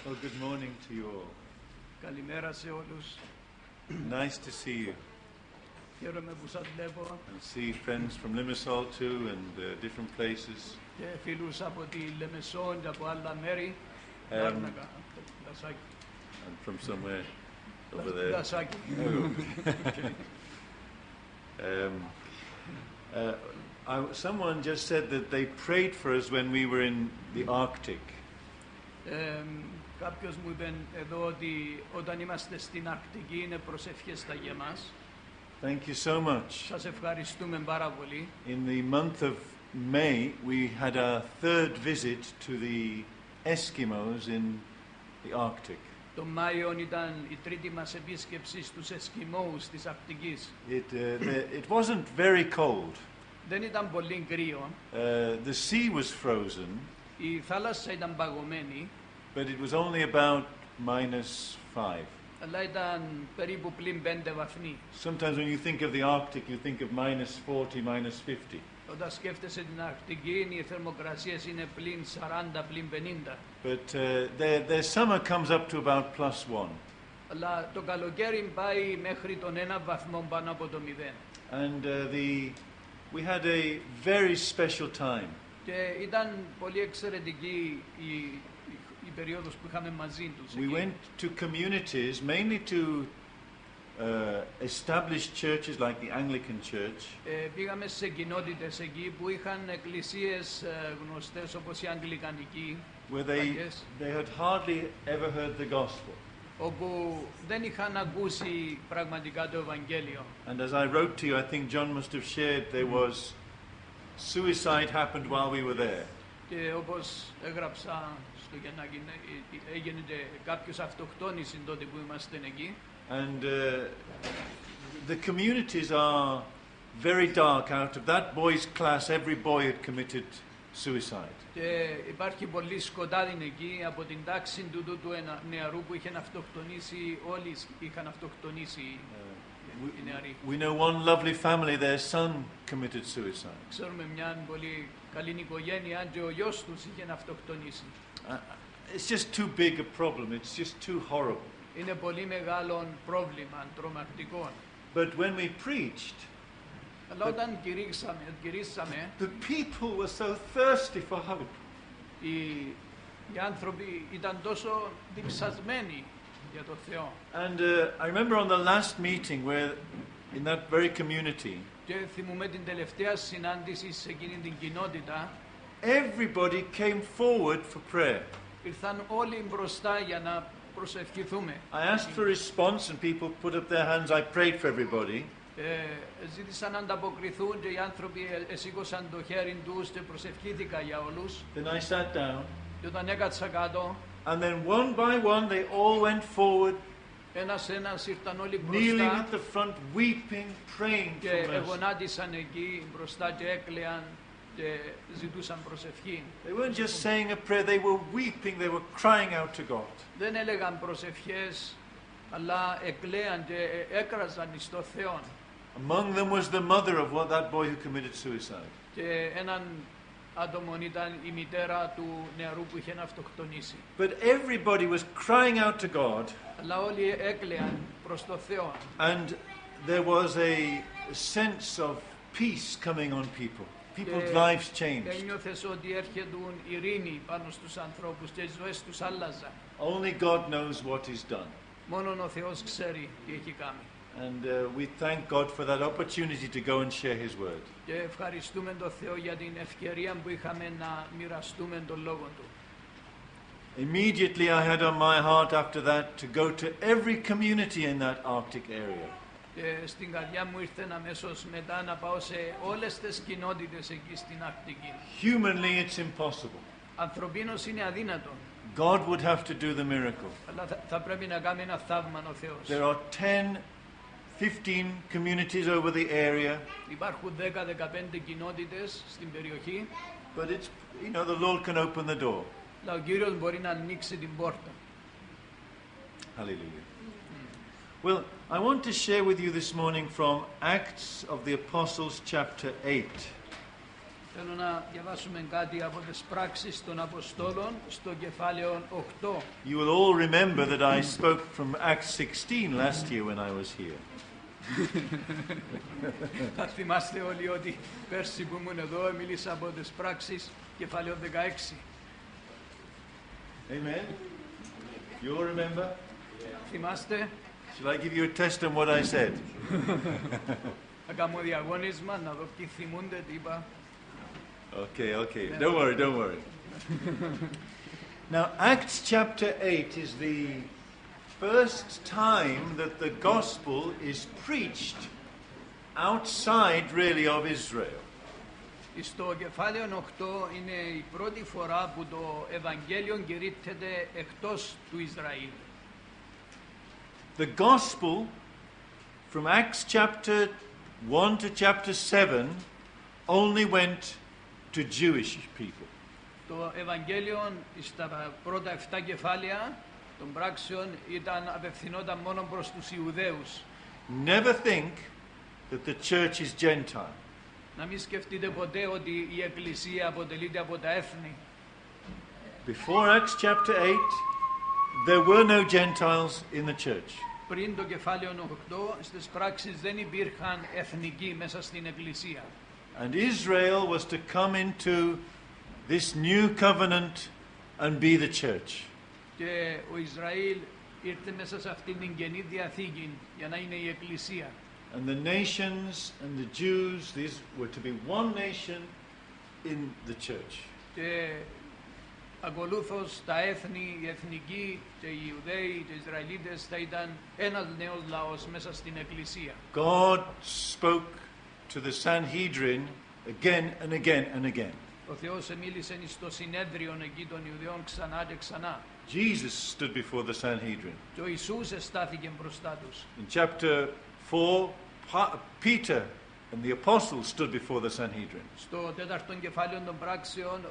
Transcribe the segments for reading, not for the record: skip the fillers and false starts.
Oh, good morning to you all. Καλημέρα σε όλους. Nice to see you. Χαίρομαι που σας βλέπω And see friends from Limassol too and different places. και φίλους από τη Λεμεσόν και από άλλα μέρη. And from somewhere over there. Δασάκι. Someone just said that they prayed for us when we were in the Arctic. Κάποιος μου είπε εδώ ότι όταν είμαστε στην Αρκτική είναι προσευχές για μας. Thank you so much. Σας ευχαριστούμε πάρα πολύ. In the month of May, we had our third visit to the Eskimos in the Arctic. Το Μάιο ήταν η τρίτη μας επίσκεψη στους Εσκιμώους της Αρκτικής. It wasn't very cold. Δεν ήταν πολύ κρύο. The sea was frozen, Η θάλασσα ήταν παγωμένη, but it was only about -5. αλλά ήταν περίπου πλην 5 βαθμοί. Sometimes when you think of the Arctic, you think of -40, -50. Όταν σκέφτεσαι την Αρκτική, οι θερμοκρασίες είναι πλην 40, πλην 50. But their summer comes up to about +1. Αλλά το καλοκαίρι πάει μέχρι τον 1 βαθμό πάνω από το 0. And we had a very special time. Και ήταν πολύ εξαιρετική η περίοδος που είχαμε μαζί τους. We went to communities, mainly to established churches like the Anglican Church. Πήγαμε σε κοινότητες εκεί που είχαν εκκλησίες γνωστές όπως η Αγγλικανική, Where they had hardly ever heard the gospel. όπου δεν είχαν ακούσει πραγματικά το Ευαγγέλιο. And as I wrote to you, I think John must have shared, there was suicide happened while we were there. Και όπως έγραψα στο Γεννάκη, έγινε κάποιος αυτοκτόνησε τότε που ήμασταν εκεί. And the communities are very dark. Out of that boys' class, every boy had committed suicide. Και υπάρχει πολύ σκοτάδι εκεί. Από την τάξη του νεαρού που είχε αυτοκτονήσει, όλοι είχαν αυτοκτονήσει οι νεαροί. We know one lovely family, their son committed suicide. Ξέρουμε μια πολύ καλή οικογένεια και ο γιος τους είχε αυτοκτονήσει. It's just too big a problem. It's just too horrible. Είναι πολύ μεγάλο πρόβλημα, τρομακτικό. But when we preached, Αλλά όταν κηρύσαμε, the people were so thirsty for hope. Οι άνθρωποι ήταν τόσο διψασμένοι για το Θεό. And I remember on the last meeting where, in that very community, Και θυμούμε την τελευταία συνάντηση σε εκείνη την κοινότητα, everybody came forward for prayer. ήρθαν όλοι μπροστά για να προσευχηθούμε. I asked for a response and people put up their hands. I prayed for everybody. Ζήτησαν να ανταποκριθούν και οι άνθρωποι εσήκωσαν το χέρι τους και προσευχήθηκα για όλους. Then I sat down. Και όταν έκατσα κάτω, And then one by one they all went forward, ένας ήρθαν όλοι kneeling μπροστά at the front, weeping, praying και for mercy. εγωνάτισαν εκεί μπροστά και έκλαιαν και ζητούσαν προσευχή. They weren't just saying a prayer, they were weeping, they were crying out to God. Δεν έλεγαν προσευχές, αλλά εκλαίαν και έκραζαν εις το Θεό. Among them was the mother of that boy who committed suicide. Και έναν άτομο ήταν η μητέρα του νεαρού που είχε αυτοκτονήσει. But everybody was crying out to God. Αλλά όλοι έκλαιαν προς το Θεό. And there was a sense of peace coming on people. People's lives changed. Ένιωθες ότι έρχεται ειρήνη πάνω στους ανθρώπους και οι ζωές τους άλλαζαν. Only God knows what is done. Μόνον ο Θεός ξέρει τι έχει κάνει. And we thank God for that opportunity to go and share His word. Και ευχαριστούμε τον Θεό για την ευκαιρία που είχαμε να μοιραστούμε τον Λόγο Του. Immediately I had on my heart after that to go to every community in that Arctic area. Και στην καρδιά μου ήρθε αμέσως μετά να πάω σε όλες τις κοινότητες εκεί στην Αρκτική. Humanly it's impossible. Ανθρωπίνως είναι αδύνατο. God would have to do the miracle. Αλλά θα πρέπει να κάνει ένα θαύμα ο Θεός. There are 10-15 communities over the area. Υπάρχουν 10-15 κοινότητες στην περιοχή. But it's, the Lord can open the door. Αλλά ο Κύριος μπορεί να ανοίξει την πόρτα. Hallelujah. Well, I want to share with you this morning from Acts of the Apostles chapter 8. Θέλω να διαβάσουμε κάτι από τις πράξεις των Αποστόλων στο κεφάλαιο 8. You will all remember that I spoke from Acts 16 last year when I was here. Θα θυμάστε όλοι ότι πέρσι που ήμουν εδώ μίλησα από τις πράξεις κεφάλαιο 16. Amen? You all remember? Θυμάστε, Shall I give you a test on what I said? θα κάνω διαγώνισμα να δω ποιοι θυμούνται τι είπα. Okay. Don't worry. Now, Acts chapter 8 is the first time that the gospel is preached outside really of Israel. Στο κεφάλαιο 8 είναι η πρώτη φορά που το Ευαγγέλιο κηρύττεται εκτός του Ισραήλ. The gospel from Acts chapter 1 to chapter 7 only went to Jewish people. Το Ευαγγέλιο στα πρώτα 7 κεφάλαια των πράξεων απευθυνόταν μόνο προς τους Ιουδαίους. Never think that the church is Gentile. Να μην σκεφτείτε ποτέ ότι η Εκκλησία αποτελείται από τα έθνη. Before Acts chapter 8, there were no Gentiles in the church. Πριν το κεφάλαιο 8, στις πράξεις δεν υπήρχαν εθνικοί μέσα στην Εκκλησία. And Israel was to come into this new covenant and be the church. Και ο Ισραήλ ήρθε μέσα σε αυτήν την Καινή Διαθήκη για να είναι η Εκκλησία. And the nations and the Jews, these were to be one nation in the church. Και ακολούθως τα έθνη, οι εθνικοί και οι Ιουδαίοι και οι Ισραηλίτες θα ήταν ένας νέος λαός μέσα στην Εκκλησία. God spoke to the Sanhedrin again and again and again. Ο Θεός μίλησε στο συνέδριο εκεί των Ιουδαίων ξανά και ξανά. Jesus stood before the Sanhedrin. Και ο Ιησούς στάθηκε μπροστά τους. In chapter 4, Peter and the apostles stood before the Sanhedrin. Στο τέταρτο κεφάλαιο των πράξεων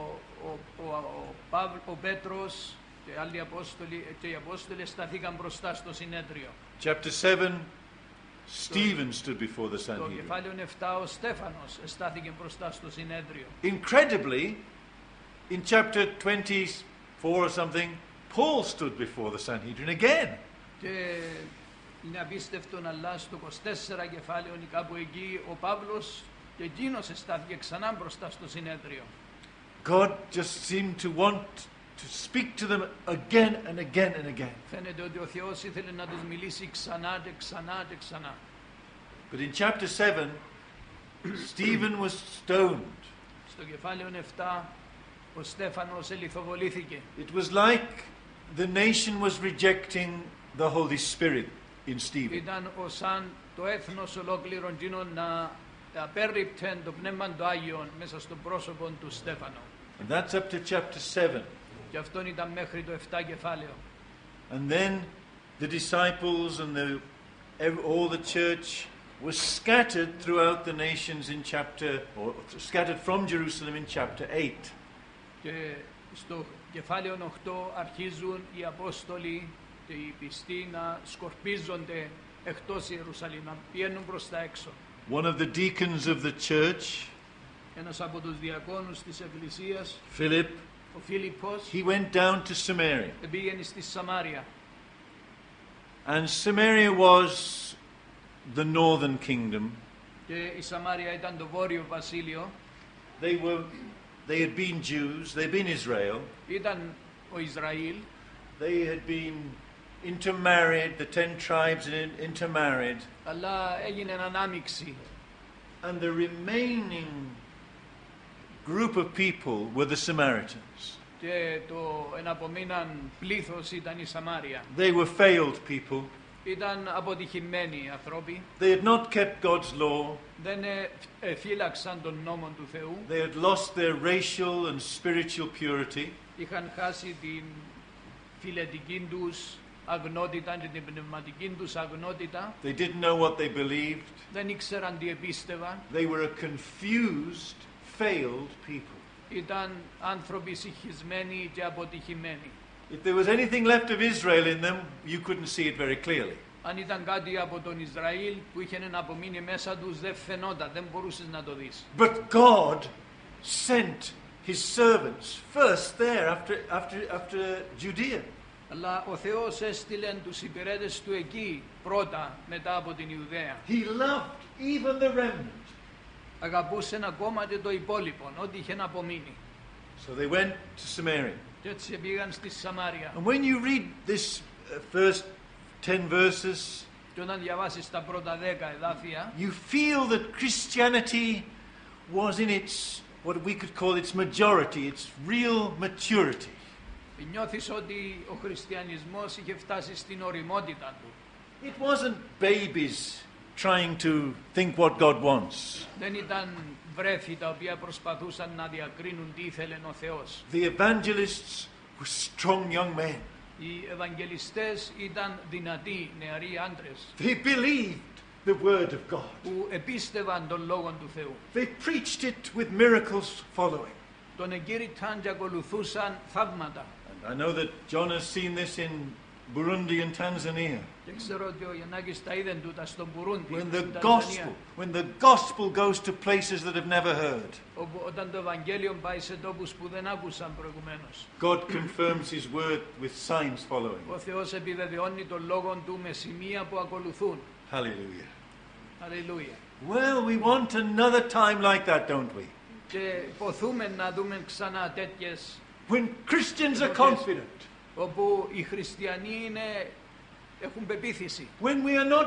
ο Πέτρος και άλλοι απόστολοι και οι απόστολοι σταθήκαν μπροστά στο συνέδριο. Chapter 7, Stephen stood before the Στο Sanhedrin. κεφάλαιο 7 ο Στέφανος στάθηκε μπροστά στο συνέδριο. Incredibly, in chapter 24 or something, Paul stood before the Sanhedrin again. Και είναι απίστευτο, αλλά στο 24 κεφάλαιο ή κάπου εκεί ο Παύλος και εκείνος στάθηκε ξανά μπροστά στο συνέδριο. God just seemed to want to speak to them again and again and again. Φαίνεται ότι ο Θεός ήθελε να τους μιλήσει ξανά και ξανά και ξανά. But in chapter 7, Stephen was stoned. Στο κεφάλαιο 7 ο Στέφανος ελιθοβολήθηκε. It was like the nation was rejecting the Holy Spirit in Stephen. Ήταν σαν το έθνος ολόκληρο εκείνο να απέρριπτε το Πνεύμα του Άγιον μέσα στο πρόσωπο του Στέφανο. And that's up to chapter 7. Και αυτόν ήταν μέχρι το 7 κεφάλαιο. And then the disciples and all the church was scattered throughout the nations in or scattered from Jerusalem in chapter 8. Και στο κεφάλαιο 8 αρχίζουν οι Απόστολοι και οι πιστοί να σκορπίζονται εκτός Ιερουσαλήμ, να πηγαίνουν προς τα έξω. One of the deacons of the church, Ένας από τους διακόνους της Εκκλησίας, Philip, ο Φίλιππος, he went down to Samaria. πήγαινε στη Σαμάρια. And Samaria was the northern kingdom. Και η Σαμάρια ήταν το βόρειο βασίλειο. They had been Jews, they'd been Israel. Ήταν ο Ισραήλ. They had been intermarried, the 10 tribes had intermarried. Αλλά έγινε ανάμειξη. And the remaining group of people were the Samaritans. Και το εναπομείναν πλήθος ήταν η Σαμάρια. They were failed people. Ήταν αποτυχημένοι άνθρωποι. They had not kept God's law. Δεν φύλαξαν τον νόμο του Θεού. They had lost their racial and spiritual purity. Είχαν χάσει την φιλετική τους αγνότητα και την πνευματική τους αγνότητα. They didn't know what they believed. Δεν ήξεραν τι επίστευαν. They were a confused, failed people. Ήταν άνθρωποι συγχυσμένοι και αποτυχημένοι. If there was anything left of Israel in them, you couldn't see it very clearly. Αν ήταν κάτι από τον Ισραήλ που είχε να απομείνει μέσα τους, δεν φαινόταν, δεν μπορούσες να το δεις. But God sent his servants first there after Judea. Αλλά ο Θεός έστειλε τους υπηρέτες του εκεί πρώτα μετά από την Ιουδαία. He loved even the remnant. Αγαπούσε ακόμα και το υπόλοιπο, ό,τι είχε να απομείνει. So they went to Samaria. Και έτσι πήγαν στη Σαμάρια. And when you read this first 10 verses, Και όταν διαβάσεις τα πρώτα 10 εδάφια, you feel that Christianity was in its, what we could call its majority, its real maturity. νιώθεις ότι ο χριστιανισμός είχε φτάσει στην ωριμότητα του. It wasn't babies trying to think what God wants. Δεν ήταν βρέφη τα οποία προσπαθούσαν να διακρίνουν τι ήθελε ο Θεός. The evangelists were strong young men. Οι Ευαγγελιστές ήταν δυνατοί νεαροί άντρες They believed the word of God. που επίστευαν τον Λόγο του Θεού. They preached it with miracles following. Τον εγκήρυξαν και ακολουθούσαν θαύματα. And I know that John has seen this in Burundi and Tanzania. Και ξέρω ότι ο Γιαννάκης τα είδε τούτα στον Μπουρούντι, When στην the Τανζανία. gospel goes to places that have never heard. Όταν το Ευαγγέλιο πάει σε τόπους που δεν άκουσαν προηγουμένως. God confirms his word with signs following. Ο Θεός επιβεβαιώνει τον Λόγο Του με σημεία που ακολουθούν. Hallelujah. Αλληλούια. Well, we want another time like that, don't we? Και ποθούμε να δούμε ξανά τέτοιες, When Christians are confident. όπου οι χριστιανοί έχουν πεποίθηση. When we are not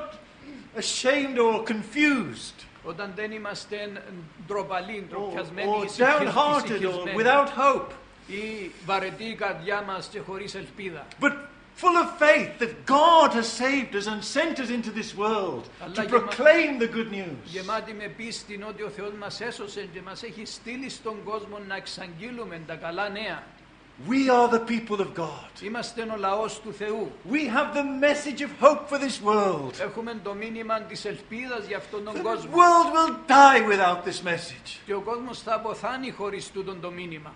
ashamed or confused. Όταν δεν είμαστε ντροπαλοί, Or ντροπιασμένοι, downhearted or without hope. ή βαρετή η καρδιά μας και χωρίς ελπίδα. But full of faith that God has saved us and sent us into this world to proclaim the good news. Γεμάτη με πίστη ότι ο Θεός μας έσωσε και μας έχει στείλει στον κόσμο να εξαγγείλουμε τα καλά νέα. We are the people of God. Είμαστε ο λαός του Θεού. We have the message of hope for this world. Έχουμε το μήνυμα της ελπίδας για αυτόν τον The κόσμο. world will die without this message. Και ο κόσμος θα αποθάνει χωρίς τούτον το μήνυμα.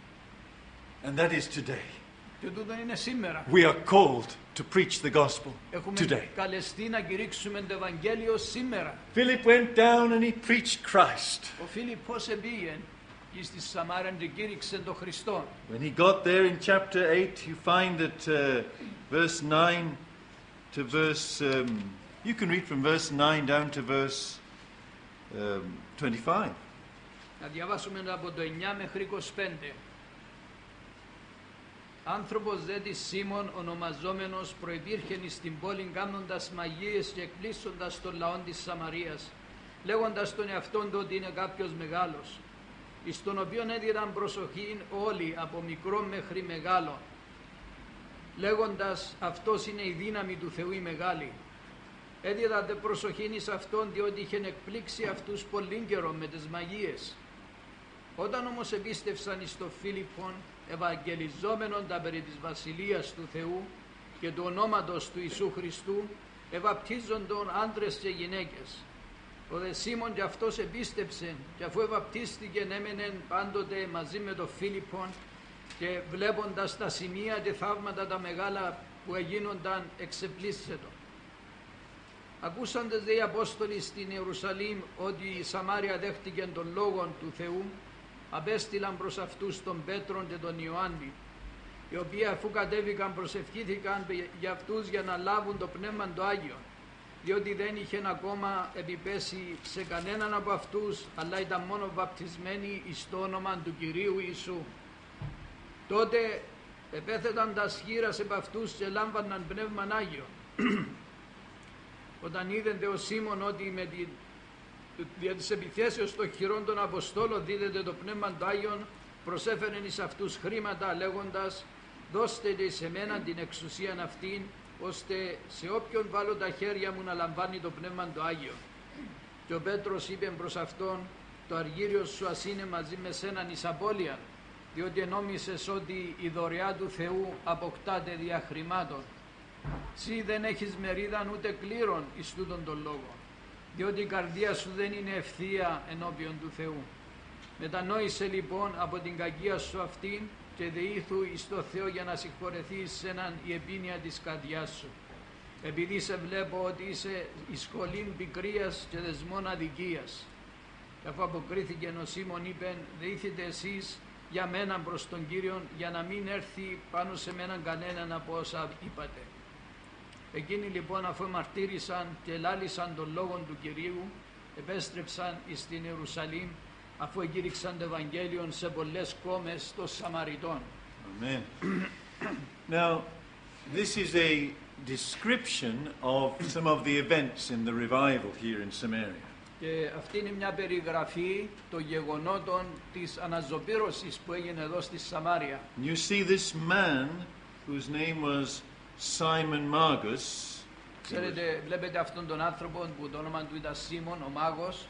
And that is today. Και τούτο είναι σήμερα. We are called to preach the gospel Έχουμε today. καλεστεί να κηρύξουμε το Ευαγγέλιο σήμερα. Philip went down and he preached Christ. Ο Φίλιππος επήγε στη Σαμάρια και κήρυξε τον Χριστό. When he got there in chapter 8, you find that verse 9 to verse, you can read from verse 9 down to verse 25. Να διαβάσουμε από το 9 μέχρι 25. Άνθρωπος δε της Σίμων ονομαζόμενος προϋπήρχεν εις την πόλη κάνοντας μαγείες και εκπλήσοντας των λαών της Σαμαρίας, λέγοντας τον εαυτόν του ότι είναι κάποιος μεγάλος, εις τον οποίον έδιραν προσοχήν όλοι από μικρό μέχρι μεγάλο, λέγοντας αυτός είναι η δύναμη του Θεού η μεγάλη. Έδιρατε προσοχήν εις αυτόν διότι είχεν εκπλήξει αυτούς πολύ καιρό με τις μαγείες. Όταν όμως επίστευσαν εις το Φίλιππον, ευαγγελιζόμενον τα περί της Βασιλείας του Θεού και του ονόματος του Ιησού Χριστού, ευαπτίζοντον άντρες και γυναίκες. Ο δε Σίμων και αυτός επίστεψε και αφού ευαπτίστηκεν έμενεν πάντοτε μαζί με τον Φίλιππον και βλέποντας τα σημεία και θαύματα τα μεγάλα που έγινονταν εξεπλήσσετο. Ακούσαντες δε οι Απόστολοι στην Ιερουσαλήμ ότι η Σαμάρια δέχτηκε τον Λόγον του Θεού, απέστειλαν προς αυτούς τον Πέτρον και τον Ιωάννη, οι οποίοι αφού κατέβηκαν προσευχήθηκαν για αυτούς για να λάβουν το Πνεύμα το Άγιο, διότι δεν είχε ακόμα επιπέσει σε κανέναν από αυτούς, αλλά ήταν μόνο βαπτισμένοι εις το όνομα του Κυρίου Ιησού. Τότε επέθεταν τα σχήρας επ' αυτούς και λάμβαναν Πνεύμα Άγιο. Όταν είδε ο Σίμων ότι με δια της επιθέσεως των χειρών των Αποστόλων δίδεται το Πνεύμα του Άγιον, προσέφερεν εις αυτούς χρήματα λέγοντας «Δώστε εις εμένα την εξουσίαν αυτήν, ώστε σε όποιον βάλω τα χέρια μου να λαμβάνει το Πνεύμα του Άγιο». Και ο Πέτρος είπε προς αυτόν «Το αργύριο σου ας είναι μαζί με σέναν εις απώλειαν, διότι ενόμισες ότι η δωρεά του Θεού αποκτάται δια χρημάτων. Συ δεν έχεις μερίδαν ούτε κλήρων εις τούτον τον λόγο, διότι η καρδία σου δεν είναι ευθεία ενώπιον του Θεού. Μετανόησε λοιπόν από την κακία σου αυτήν και δεήθου εις το Θεό για να συγχωρεθείς σε έναν η επίνοια της καρδιάς σου. Επειδή σε βλέπω ότι είσαι εις σχολήν πικρίας και δεσμών αδικίας. Και αφού αποκρίθηκε ο Σίμων είπε, δεήθητε εσείς για μένα προς τον Κύριον, για να μην έρθει πάνω σε μέναν κανέναν από όσα είπατε. Εκείνοι λοιπόν, αφού μαρτύρησαν και λάλησαν τον λόγον του Κυρίου, επέστρεψαν στην Ιερουσαλήμ, αφού εκήρυξαν το Ευαγγέλιο σε πολλές κόμες των Σαμαριτών. Amen. Now, this is a description of some of the events in the revival here in Samaria. Και αυτή είναι μια περιγραφή των γεγονότων της αναζωπήρωσης που έγινε εδώ στη Σαμάρια. You see this man whose name was Simon Magus. Ξέρετε, βλέπετε αυτόν τον άνθρωπο που το όνομα του ήταν Σίμων, ο Μάγος.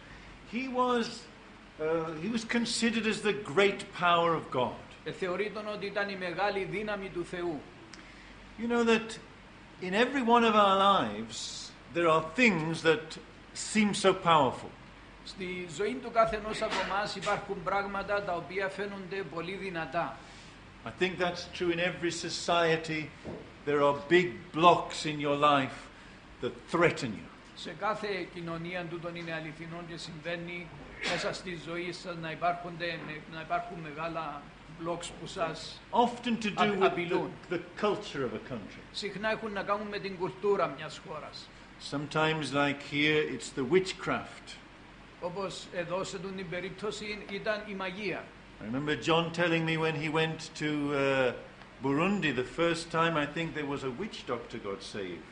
He was considered as the great power of God. Θεωρείτον ότι ήταν η μεγάλη δύναμη του Θεού. You know that in every one of our lives there are things that seem so powerful. Στη ζωή του καθενός από εμάς υπάρχουν πράγματα τα οποία φαίνονται πολύ δυνατά. I think that's true in every society. There are big blocks in your life that threaten you. Σε κάθε κοινωνία τούτον είναι αληθινό και συμβαίνει μέσα στη ζωή σας να υπάρχουν μεγάλα blocks που σας Often to do with απειλούν. the culture of a country. Συχνά έχουν να κάνουν με την κουλτούρα μιας χώρας. Sometimes, like here, it's the witchcraft. Όπως εδώ σε την περίπτωση ήταν η μαγεία. I remember John telling me when he went to Burundi the first time, I think there was a witch doctor got saved.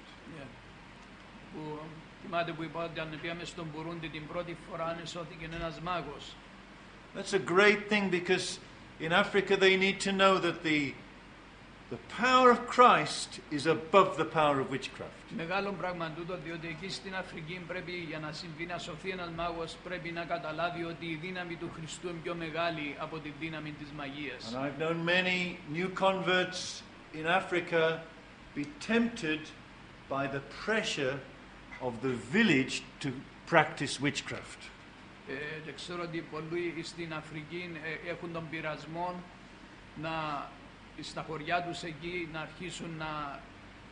Που θυμάται που είπα ότι αν πήγαμε στον Μπουρούντι την πρώτη φορά σώθηκε ένας μάγος. That's a great thing because in Africa they need to know that the power of Christ is above the power of witchcraft. Μεγάλο πράγμα τούτο, διότι εκεί στην Αφρική πρέπει για να συμβεί να σωθεί ένας μάγος πρέπει να καταλάβει ότι η δύναμη του Χριστού είναι πιο μεγάλη από τη δύναμη της μαγείας. And I've known many new converts in Africa be tempted by the pressure of the village to practice witchcraft. Και ξέρω ότι πολλοί στην Αφρική έχουν τον πειρασμό στα χωριά τους εκεί να αρχίσουν να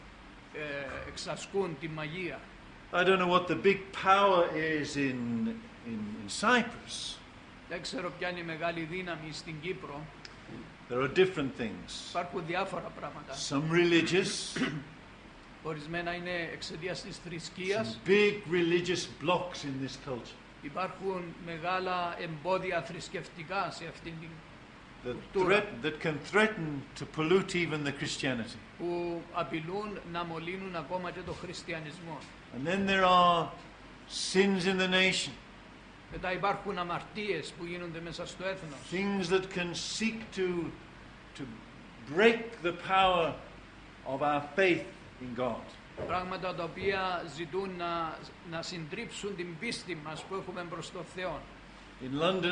εξασκούν τη μαγεία. I don't know what the big power is in Cyprus. Δεν ξέρω ποια είναι η μεγάλη δύναμη στην Κύπρο. There are different things. Υπάρχουν διάφορα πράγματα. Some religious, Ορισμένα είναι εξαιτίας της θρησκείας. some big religious blocks in this culture Υπάρχουν μεγάλα εμπόδια θρησκευτικά σε αυτήν την that can threaten to pollute even the Christianity. που απειλούν να μολύνουν ακόμα και τον χριστιανισμό. And then there are sins in the nation, Μετά υπάρχουν αμαρτίες που γίνονται μέσα στο έθνος. things that can seek to break the power of our faith in God. Πράγματα τα οποία ζητούν να συντρίψουν την πίστη μας που έχουμε προς τον Θεό. In London,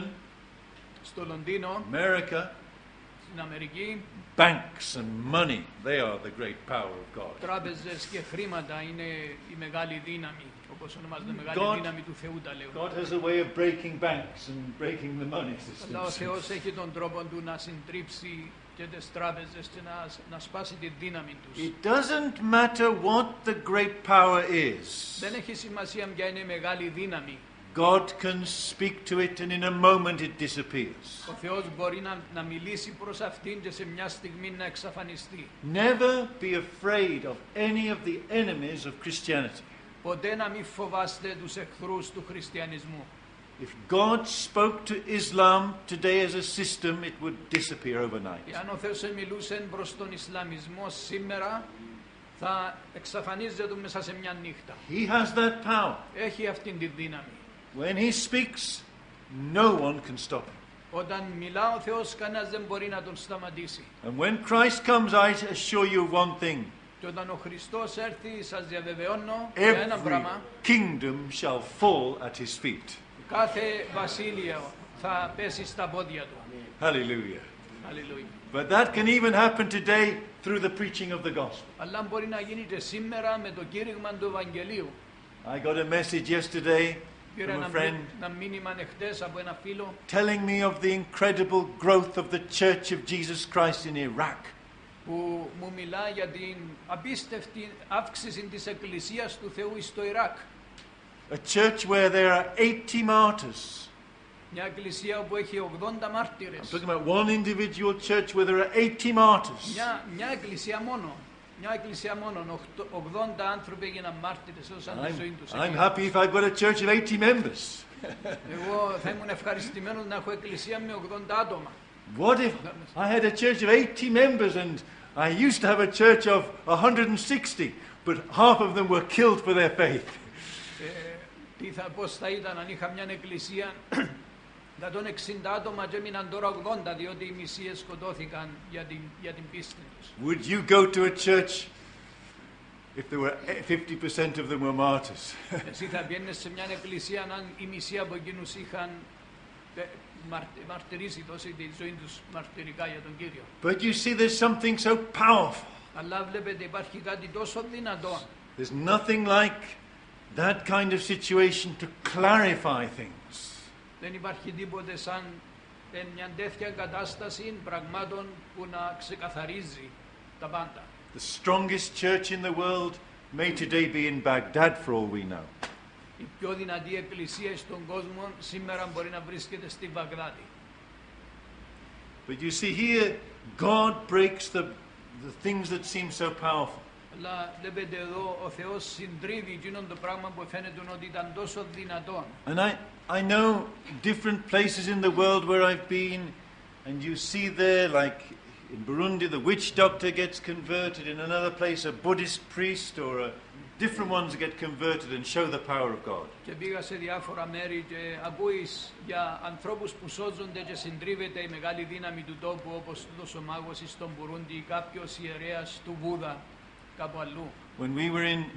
Στο Λονδίνο, America, στην Αμερική, banks and money, they are the great power of God. τράπεζες και χρήματα είναι η μεγάλη δύναμη, όπως ονομάζεται μεγάλη God- δύναμη του Θεού τα λέγουν. God has a way of breaking banks and breaking the money Αλλά ο systems. Θεός έχει τον τρόπο του να συντρίψει και τις τράπεζες και να σπάσει τη δύναμη τους. It doesn't matter what the great power is. Δεν έχει σημασία ποια είναι η μεγάλη δύναμη. God can speak to it and in a moment it disappears. Ο Θεός μπορεί να μιλήσει προς αυτήν και σε μια στιγμή να εξαφανιστεί. Never be afraid of any of the enemies of Christianity. Ποτέ να μην φοβάστε τους εχθρούς του χριστιανισμού. If God spoke to Islam today as a system, it would disappear overnight. Εάν ο Θεός μιλούσε προς τον Ισλαμισμό σήμερα, θα εξαφανίζεται μέσα σε μια νύχτα. He has that power. Έχει αυτήν τη δύναμη. When he speaks, no one can stop him. Όταν μιλά ο Θεός, κανένας δεν μπορεί να τον σταματήσει. And when Christ comes, I assure you of one thing. Και όταν ο Χριστός έρθει, σας διαβεβαιώνω για ένα Every πράγμα. kingdom shall fall at his feet. Κάθε βασίλειο θα πέσει στα πόδια του. Hallelujah. Αλληλούια. But that can even happen today through the preaching of the gospel. Αλλά μπορεί να γίνει και σήμερα με το κήρυγμα του Ευαγγελίου. I got a message yesterday Πήρα from a friend ένα μήνυμα εχθές από ένα φίλο telling me of the incredible growth of the Church of Jesus Christ in Iraq. που μου μιλά για την απίστευτη αύξηση της Εκκλησίας του Θεού στο Ιράκ. A church where there are 80 martyrs Μια εκκλησία όπου έχει 80 I'm μάρτυρες. talking about one individual church where there are 80 martyrs. Μια εκκλησία μόνο. Μια εκκλησία μόνο. 80 άνθρωποι έγιναν μάρτυρες, έδωσαν τη ζωή τους. I'm happy if I've got a church of 80 members. Εγώ θα ήμουν ευχαριστημένος να έχω εκκλησία με 80 άτομα. What if I had a church of 80 members and I used to have a church of 160, but half of them were killed for their faith? Πώς θα ήταν αν είχα μια εκκλησία 160 άτομα και έμειναν τώρα 80, διότι οι μισοί σκοτώθηκαν για την πίστη τους. Would you go to a church if there were 50% of them were martyrs? Εσύ θα πιένες σε μια εκκλησία αν η μισή από εκείνους είχαν μαρτυρήσει τόση τη ζωή τους μαρτυρικά για τον Κύριο. But you see, there's something so powerful. Αλλά βλέπετε υπάρχει κάτι τόσο δυνατό. There's nothing like that kind of situation to clarify things. Δεν υπάρχει τίποτε σαν μια τέτοια κατάσταση πραγμάτων που να ξεκαθαρίζει τα πάντα. The strongest church in the world may today be in Baghdad for all we know. Η πιο δυνατή εκκλησία στον κόσμο σήμερα μπορεί να βρίσκεται στη Βαγδάτη. But you see here, God breaks the things that seem so powerful. Αλλά βλέπετε εδώ ο Θεός συντρίβει εκείνον το πράγμα που φαίνεται ότι ήταν τόσο δυνατόν. And I know different places in the world where I've been, and you see there, like in Burundi, the witch doctor gets converted. In another place, a Buddhist priest or different ones get converted and show the power of God. Και πήγα σε διάφορα μέρη και ακούεις για ανθρώπους που σώζονται και συντρίβεται η μεγάλη δύναμη του τόπου, όπως τούτος ο μάγος στον Μπουρούντι ή κάποιος ιερέας του Βούδα κάπου αλλού. When we were in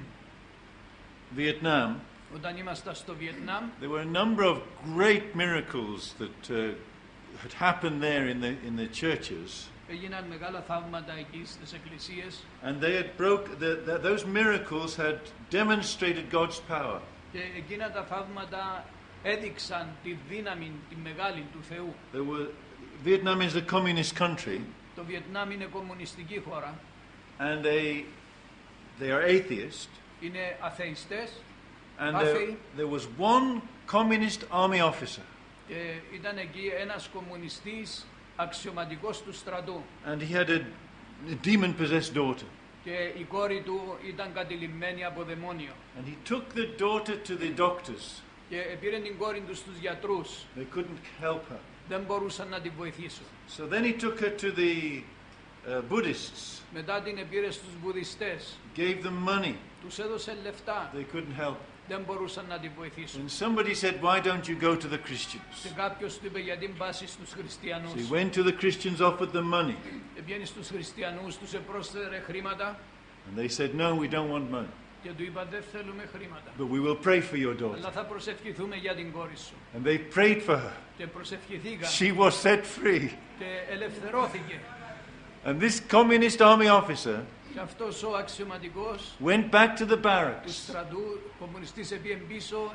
Vietnam, Όταν ήμασταν στο Βιετνάμ, there were a number of great miracles that had happened there in the churches. έγιναν μεγάλα θαύματα εκεί στις εκκλησίες. And they had those miracles had demonstrated God's power. Και εκείνα τα θαύματα έδειξαν τη δύναμη, τη μεγάλη του Θεού. Vietnam is a communist country. Το Βιετνάμ είναι κομμουνιστική χώρα. And they are atheist. Είναι αθεϊστές. And there was one communist army officer. Και ήταν εκεί ένας κομμουνιστής αξιωματικός του στρατού. And he had a demon-possessed daughter. Και η κόρη του ήταν κατηλημμένη από δαιμόνιο. And he took the daughter to the doctors. Και πήρε την κόρη του στους γιατρούς. They couldn't help her. Δεν μπορούσαν να την βοηθήσουν. So then he took her to the Buddhists. Μετά την πήρε στους Βουδιστές. Gave them money. Τους έδωσε λεφτά. They couldn't help. Δεν μπορούσαν να την βοηθήσουν. And somebody said, why don't you go to the Christians? Και κάποιος του είπε γιατί πας στους χριστιανούς. So he went to the Christians, offered them money. Πήγαινε στους χριστιανούς, τους επρόσφερε χρήματα. And they said, no, we don't want money. Και του είπα δεν θέλουμε χρήματα. But we will pray for your daughter. Αλλά θα προσευχηθούμε για την κόρη σου. And they prayed for her. Και προσευχηθήκαν. She was set free. Και ελευθερώθηκε. And this communist army officer Και αυτός ο αξιωματικός went back to the του barracks. στρατού, κομμουνιστής επήγε πίσω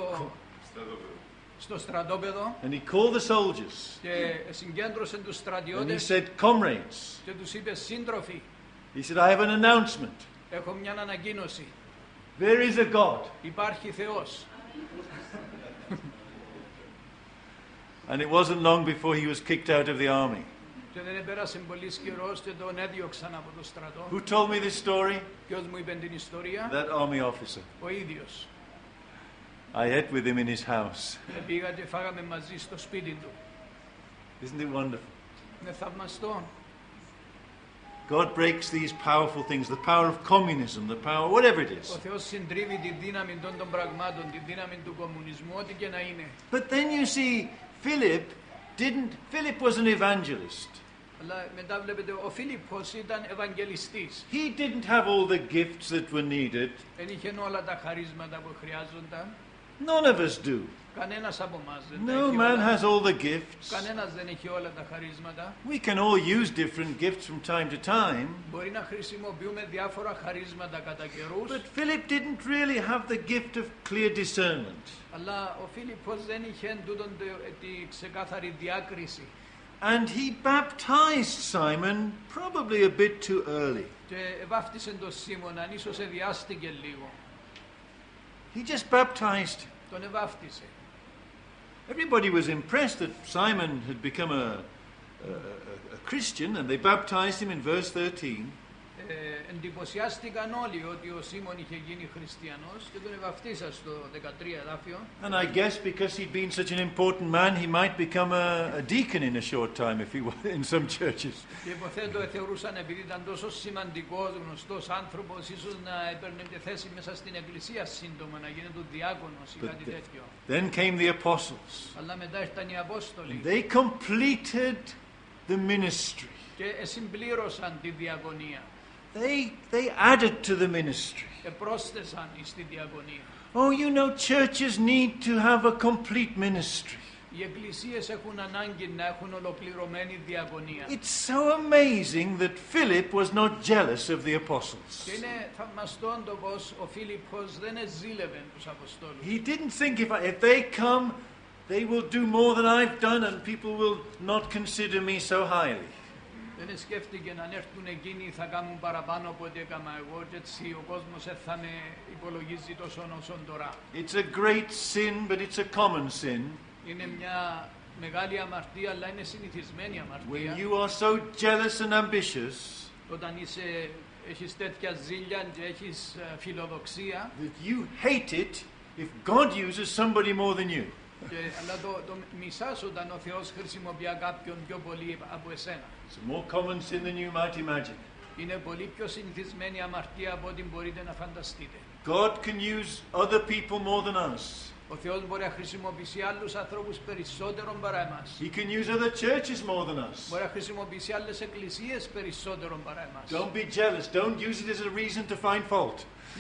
στο στρατόπεδο. And he called the soldiers. Και συγκέντρωσε τους And he στρατιώτες said, comrades. και τους είπε σύντροφοι, He said, I have an announcement. έχω μια ανακοίνωση. There is a God. Υπάρχει Θεός. And it wasn't long before he was kicked out of the army. Και δεν επέρασε πολύς καιρός και τον έδιωξαν από το στρατό. Who told me this story? Ποιος μου είπε την ιστορία? That army officer. Ο ίδιος. I ate with him in his house. Πήγα και φάγαμε μαζί στο σπίτι του. Isn't it wonderful? Είναι θαυμαστό. God breaks these powerful things, the power of communism, the power, whatever it Ο is. Θεός συντρίβει τη δύναμη των πραγμάτων, τη δύναμη του κομμουνισμού, ό,τι και να είναι. But then you see, Philip was an evangelist. Αλλά μετά βλέπετε, ο Φίλιππος ήταν Ευαγγελιστής. He didn't have all the gifts that were needed. Δεν είχε όλα τα χαρίσματα που χρειάζονταν. None of us do. Κανένας από εμάς δεν τα No έχει man όλα. has all the gifts. Κανένας δεν έχει όλα τα χαρίσματα. We can all use different gifts from time to time. Μπορεί να χρησιμοποιούμε διάφορα χαρίσματα κατά καιρούς. But Philip didn't really have the gift of clear discernment. Αλλά ο Φίλιππος δεν είχε τούτον τη ξεκάθαρη διάκριση. And he baptized Simon probably a bit too early. Και βάφτισε τον Σίμωνα, ίσως εδιάστηκε λίγο. He just baptized him. Τον εβάφτισε. Everybody was impressed that Simon had become a Christian, and they baptized him in verse 13. Εντυπωσιάστηκαν όλοι ότι ο Σίμων είχε γίνει χριστιανός και τον ευαυτίσαν στο 13 εδάφιο. And I guess because he'd been such an important man, he might become a deacon in a short time if he were in some churches. Και υποθέτω θεωρούσαν επειδή ήταν τόσο σημαντικός, γνωστός άνθρωπος, ίσως να έπαιρνε τη θέση μέσα στην εκκλησία σύντομα, να γίνεται διάκονος ή κάτι τέτοιο. Then came the apostles. Αλλά μετά ήρθαν οι Απόστολοι. They completed the ministry. Και συμπλήρωσαν τη διακονία. They added to the ministry. Πρόσθεσαν στη διακονία. Oh, you know, churches need to have a complete ministry. Οι εκκλησίες έχουν ανάγκη να έχουν ολοκληρωμένη διακονία. It's so amazing that Philip was not jealous of the apostles. Και είναι θαυμαστό το πως ο Φίλιππος δεν εζήλευε τους Αποστόλους. He didn't think if they come, they will do more than I've done and people will not consider me so highly. Δεν σκέφτηκε να έρθουν εκείνοι θα κάνουν παραπάνω από ό,τι έκανα εγώ και έτσι ο κόσμος θα με υπολογίζει τόσο όσον τώρα. It's a great sin, but it's a common sin. Είναι μια μεγάλη αμαρτία, αλλά είναι συνηθισμένη αμαρτία. When you are so jealous and ambitious, όταν έχεις τέτοια ζήλια και έχεις φιλοδοξία, that you hate it if God uses somebody more than you. Αλλά το μισάς όταν ο Θεός χρησιμοποιεί κάποιον πιο πολύ από εσένα. It's a more common sin than you might imagine. Είναι πολύ πιο συνηθισμένη αμαρτία από ό,τι μπορείτε να φανταστείτε. God can use other people more than us. Ο Θεός μπορεί να χρησιμοποιήσει άλλους ανθρώπους περισσότερο παρά εμάς. He can use other churches more than us. Μπορεί να χρησιμοποιήσει άλλες εκκλησίες περισσότερο παρά εμάς. Don't be jealous. Don't use it as a reason to find fault.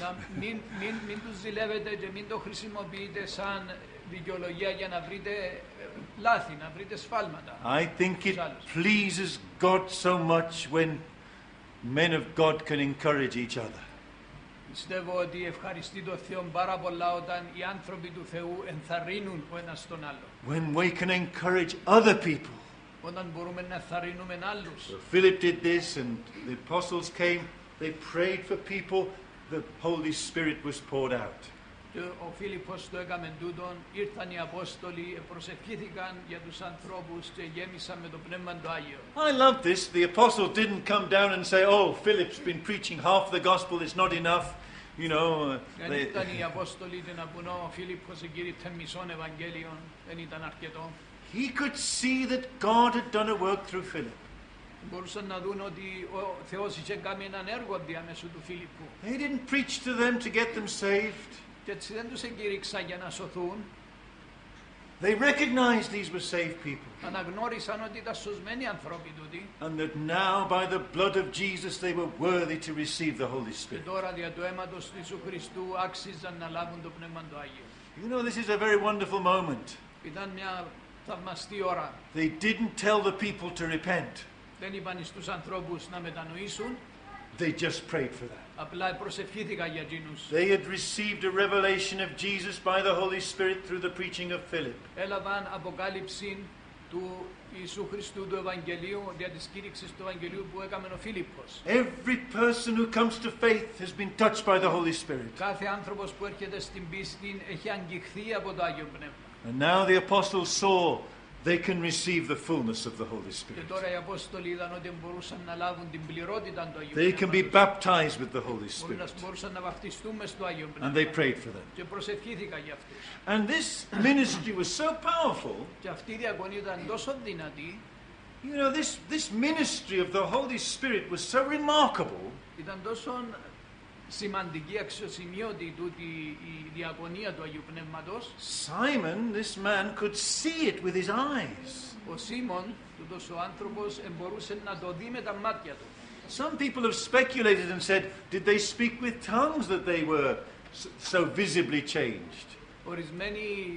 Μην τους ζηλεύετε και μην το χρησιμοποιείτε σαν δικαιολογία για να βρείτε λάθη, να βρείτε σφάλματα. I think it pleases God so much when men of God can encourage each other. Πιστεύω ότι ευχαριστεί το Θεό πάρα πολλά όταν οι άνθρωποι του Θεού ενθαρρύνουν ο ένας τον άλλο. When we can encourage other people. Όταν μπορούμε να ενθαρρύνουμε άλλους. So Philip did this and the apostles came, they prayed for people, the Holy Spirit was poured out. Ο Φίλιππος το έκαμε τούτον, ήρθαν οι Απόστολοι, προσευχήθηκαν για τους ανθρώπους και γέμισαν με το Πνεύμα το Άγιο. I love this. The apostles didn't come down and say, oh, Philip's been preaching half the gospel, it's not enough. You know, δεν ήταν οι Απόστολοι και να πούν, ο Φίλιππος εγκήρυξε μισόν Ευαγγέλιον, δεν ήταν αρκετό. He could see that God had done a work through Philip. Μπορούσαν να δουν ότι ο Θεός είχε κάνει έναν έργο διαμέσου του Φίλιππου. They didn't preach to them to get them saved. Και έτσι δεν τους εγκήρυξαν για να σωθούν. They recognized these were saved people. Αναγνώρισαν ότι ήταν σωσμένοι άνθρωποι τούτοι. And that now by the blood of Jesus they were worthy to receive the Holy Και Spirit. τώρα δια του αίματος του Ιησού Χριστού άξιζαν να λάβουν το Πνεύμα το Άγιο. You know, this is a very wonderful moment. Ήταν μια θαυμαστή ώρα. They didn't tell the people to repent. Δεν είπαν στους ανθρώπους να μετανοήσουν. They just prayed for that. Απλά προσευχήθηκαν για εκείνους. They had received a revelation of Jesus by the Holy Spirit through the preaching of Philip. Έλαβαν αποκάλυψη του Ιησού Χριστού του Ευαγγελίου, δια της κήρυξης του Ευαγγελίου που έκαμε ο Φίλιππος. Every person who comes to faith has been touched by the Holy Spirit. Κάθε άνθρωπος που έρχεται στην πίστη έχει αγγιχθεί από το Άγιο Πνεύμα. And now the apostles saw they can receive the fullness of the Holy Και Spirit. τώρα οι Απόστολοι είδαν ότι μπορούσαν να λάβουν την πληρότητα του Αγίου They can be Πνεύματος. baptized with the Holy Spirit. Μπορούσαν να βαφτιστούν μες στο Άγιο And Πνεύμα. they prayed for them. Και προσευχήθηκαν για αυτούς. And this ministry was so powerful. Και αυτή η διακονία ήταν τόσο δυνατή. You know, this ministry of the Holy Spirit was so remarkable. Ήταν τόσο σημαντική, αξιοσημείωτη τούτη η διακονία του Αγίου Πνεύματος. Simon, this man, could see it with his eyes. Ο Σίμων, τούτος ο άνθρωπος, μπορούσε να το δει με τα μάτια του. Some people have speculated and said, did they speak with tongues that they were so visibly changed? Ορισμένοι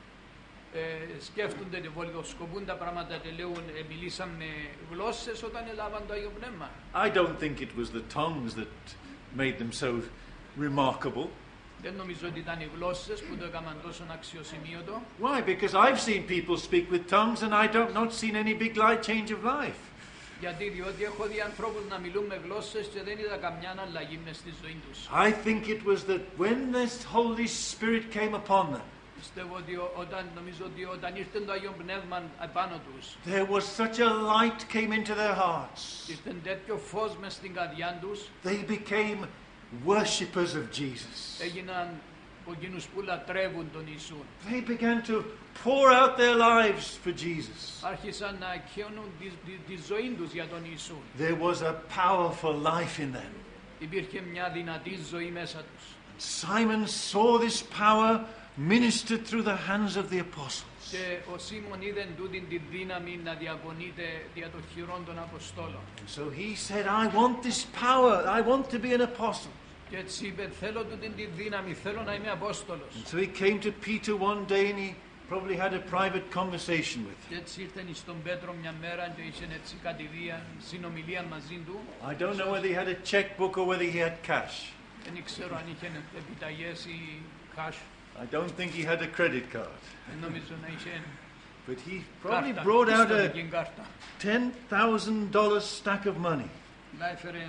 σκέφτονται και βολιδοσκοπούν τα πράγματα και λέγουν μιλήσαν με γλώσσες όταν έλαβαν το Άγιο Πνεύμα. I don't think it was the tongues that made them so remarkable. Δεν νομίζω ότι ήταν οι γλώσσες που το έκαναν τόσο αξιοσημείωτο. Why? Because I've seen people speak with tongues and I don't not seen any big light change of life. Διότι έχω δει ανθρώπους να μιλούν με γλώσσες και δεν είδα καμιά αλλαγή μες στη ζωή τους. I think it was that when this Holy Spirit came upon them, Πιστεύω ότι νομίζω ότι όταν ήρθε το Άγιο Πνεύμα επάνω τους, there was such a light came into their hearts. ήρθε τέτοιο φως μες στην καρδιά τους, They became worshippers of Jesus. έγιναν από εκείνους που λατρεύουν τον Ιησούν. They began to pour out their lives for Jesus. Άρχισαν να εκχέωνουν τη ζωή τους για τον Ιησούν. There was a powerful life in them. Υπήρχε μια δυνατή ζωή μέσα τους. Simon saw this power ministered through the hands of the apostles. Και ο Σίμων είδε τούτην τη δύναμη να διακονείται δια των χειρών των Αποστόλων. And so he said, I want this power. I want to be an apostle. Και έτσι είπε, θέλω τούτην τη δύναμη, θέλω να είμαι Απόστολος. And so he came to Peter one day and he probably had a private conversation with him. Και έτσι ήρθε στον Πέτρο μια μέρα και είχε έτσι κατηδία, συνομιλία μαζί του. I don't know whether he had a checkbook or whether he had cash. Δεν ξέρω αν είχε επιταγές ή cash. I don't think he had a credit card. Δεν νομίζω να είχε But he probably κάρτα, brought out a πιστωτική κάρτα. $10,000 stack of money. Να έφερε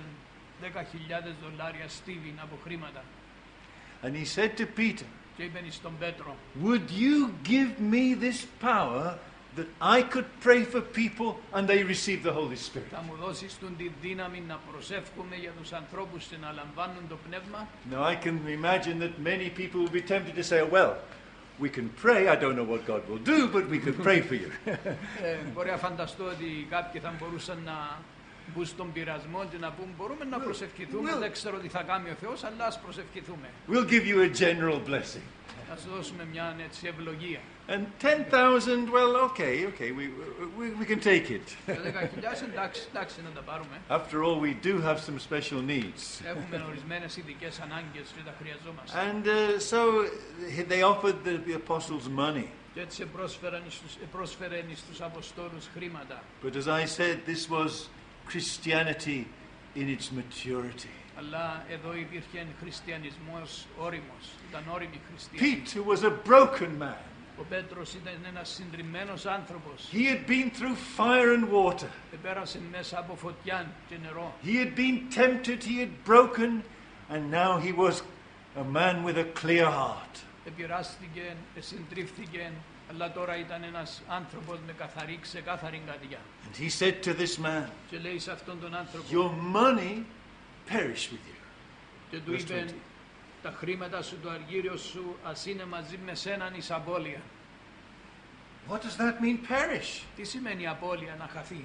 $10,000 στίβιν από χρήματα. And he said to Peter, Και είπε στον Πέτρο, would you give me this power that I could pray for people and they receive the Holy Spirit? θα μου δώσεις τη δύναμη να προσεύχομαι για τους ανθρώπους και να λαμβάνουν το Πνεύμα. Now I can imagine that many people will be tempted to say, well, we can pray. I don't know what God will do, but we can pray for you. Μπορεί να φανταστώ ότι κάποιοι θα μπορούσαν να μπουν στον πειρασμό και να πούν μπορούμε να προσευχηθούμε, δεν ξέρω τι θα κάνει ο Θεός, αλλά ας προσευχηθούμε. We'll give you a general blessing. Να σου δώσουμε μια έτσι ευλογία. And 10,000, well, okay, we can take it. Και 10,000 εντάξει να τα πάρουμε. After all, we do have some special needs. Έχουμε ορισμένες ειδικές ανάγκες και τα χρειαζόμαστε. And so they offered the apostles money. Και έτσι πρόσφεραν στους Αποστόλους χρήματα. But as I said, this was Christianity in its maturity. Αλλά εδώ υπήρχε χριστιανισμός όριμος, ήταν όριμη χριστιανοί. Peter was a broken man. Ο Πέτρος ήταν ένας συντριμμένος άνθρωπος. He had been through fire and water. Πέρασε μέσα από φωτιά και νερό. He had been tempted, he had broken, and now he was a man with a clear heart. Επειράστηκε, συντρίφθηκε, αλλά τώρα ήταν ένας άνθρωπος με ξεκάθαρη καρδιά. And he said to this man, Και λέει σε αυτόν τον άνθρωπο, your money perish with you. και του είπε, τα χρήματα σου, το αργύριο σου, ας είναι μαζί με σέναν εις απώλεια. What does that mean, perish? Τι σημαίνει απώλεια, να χαθεί?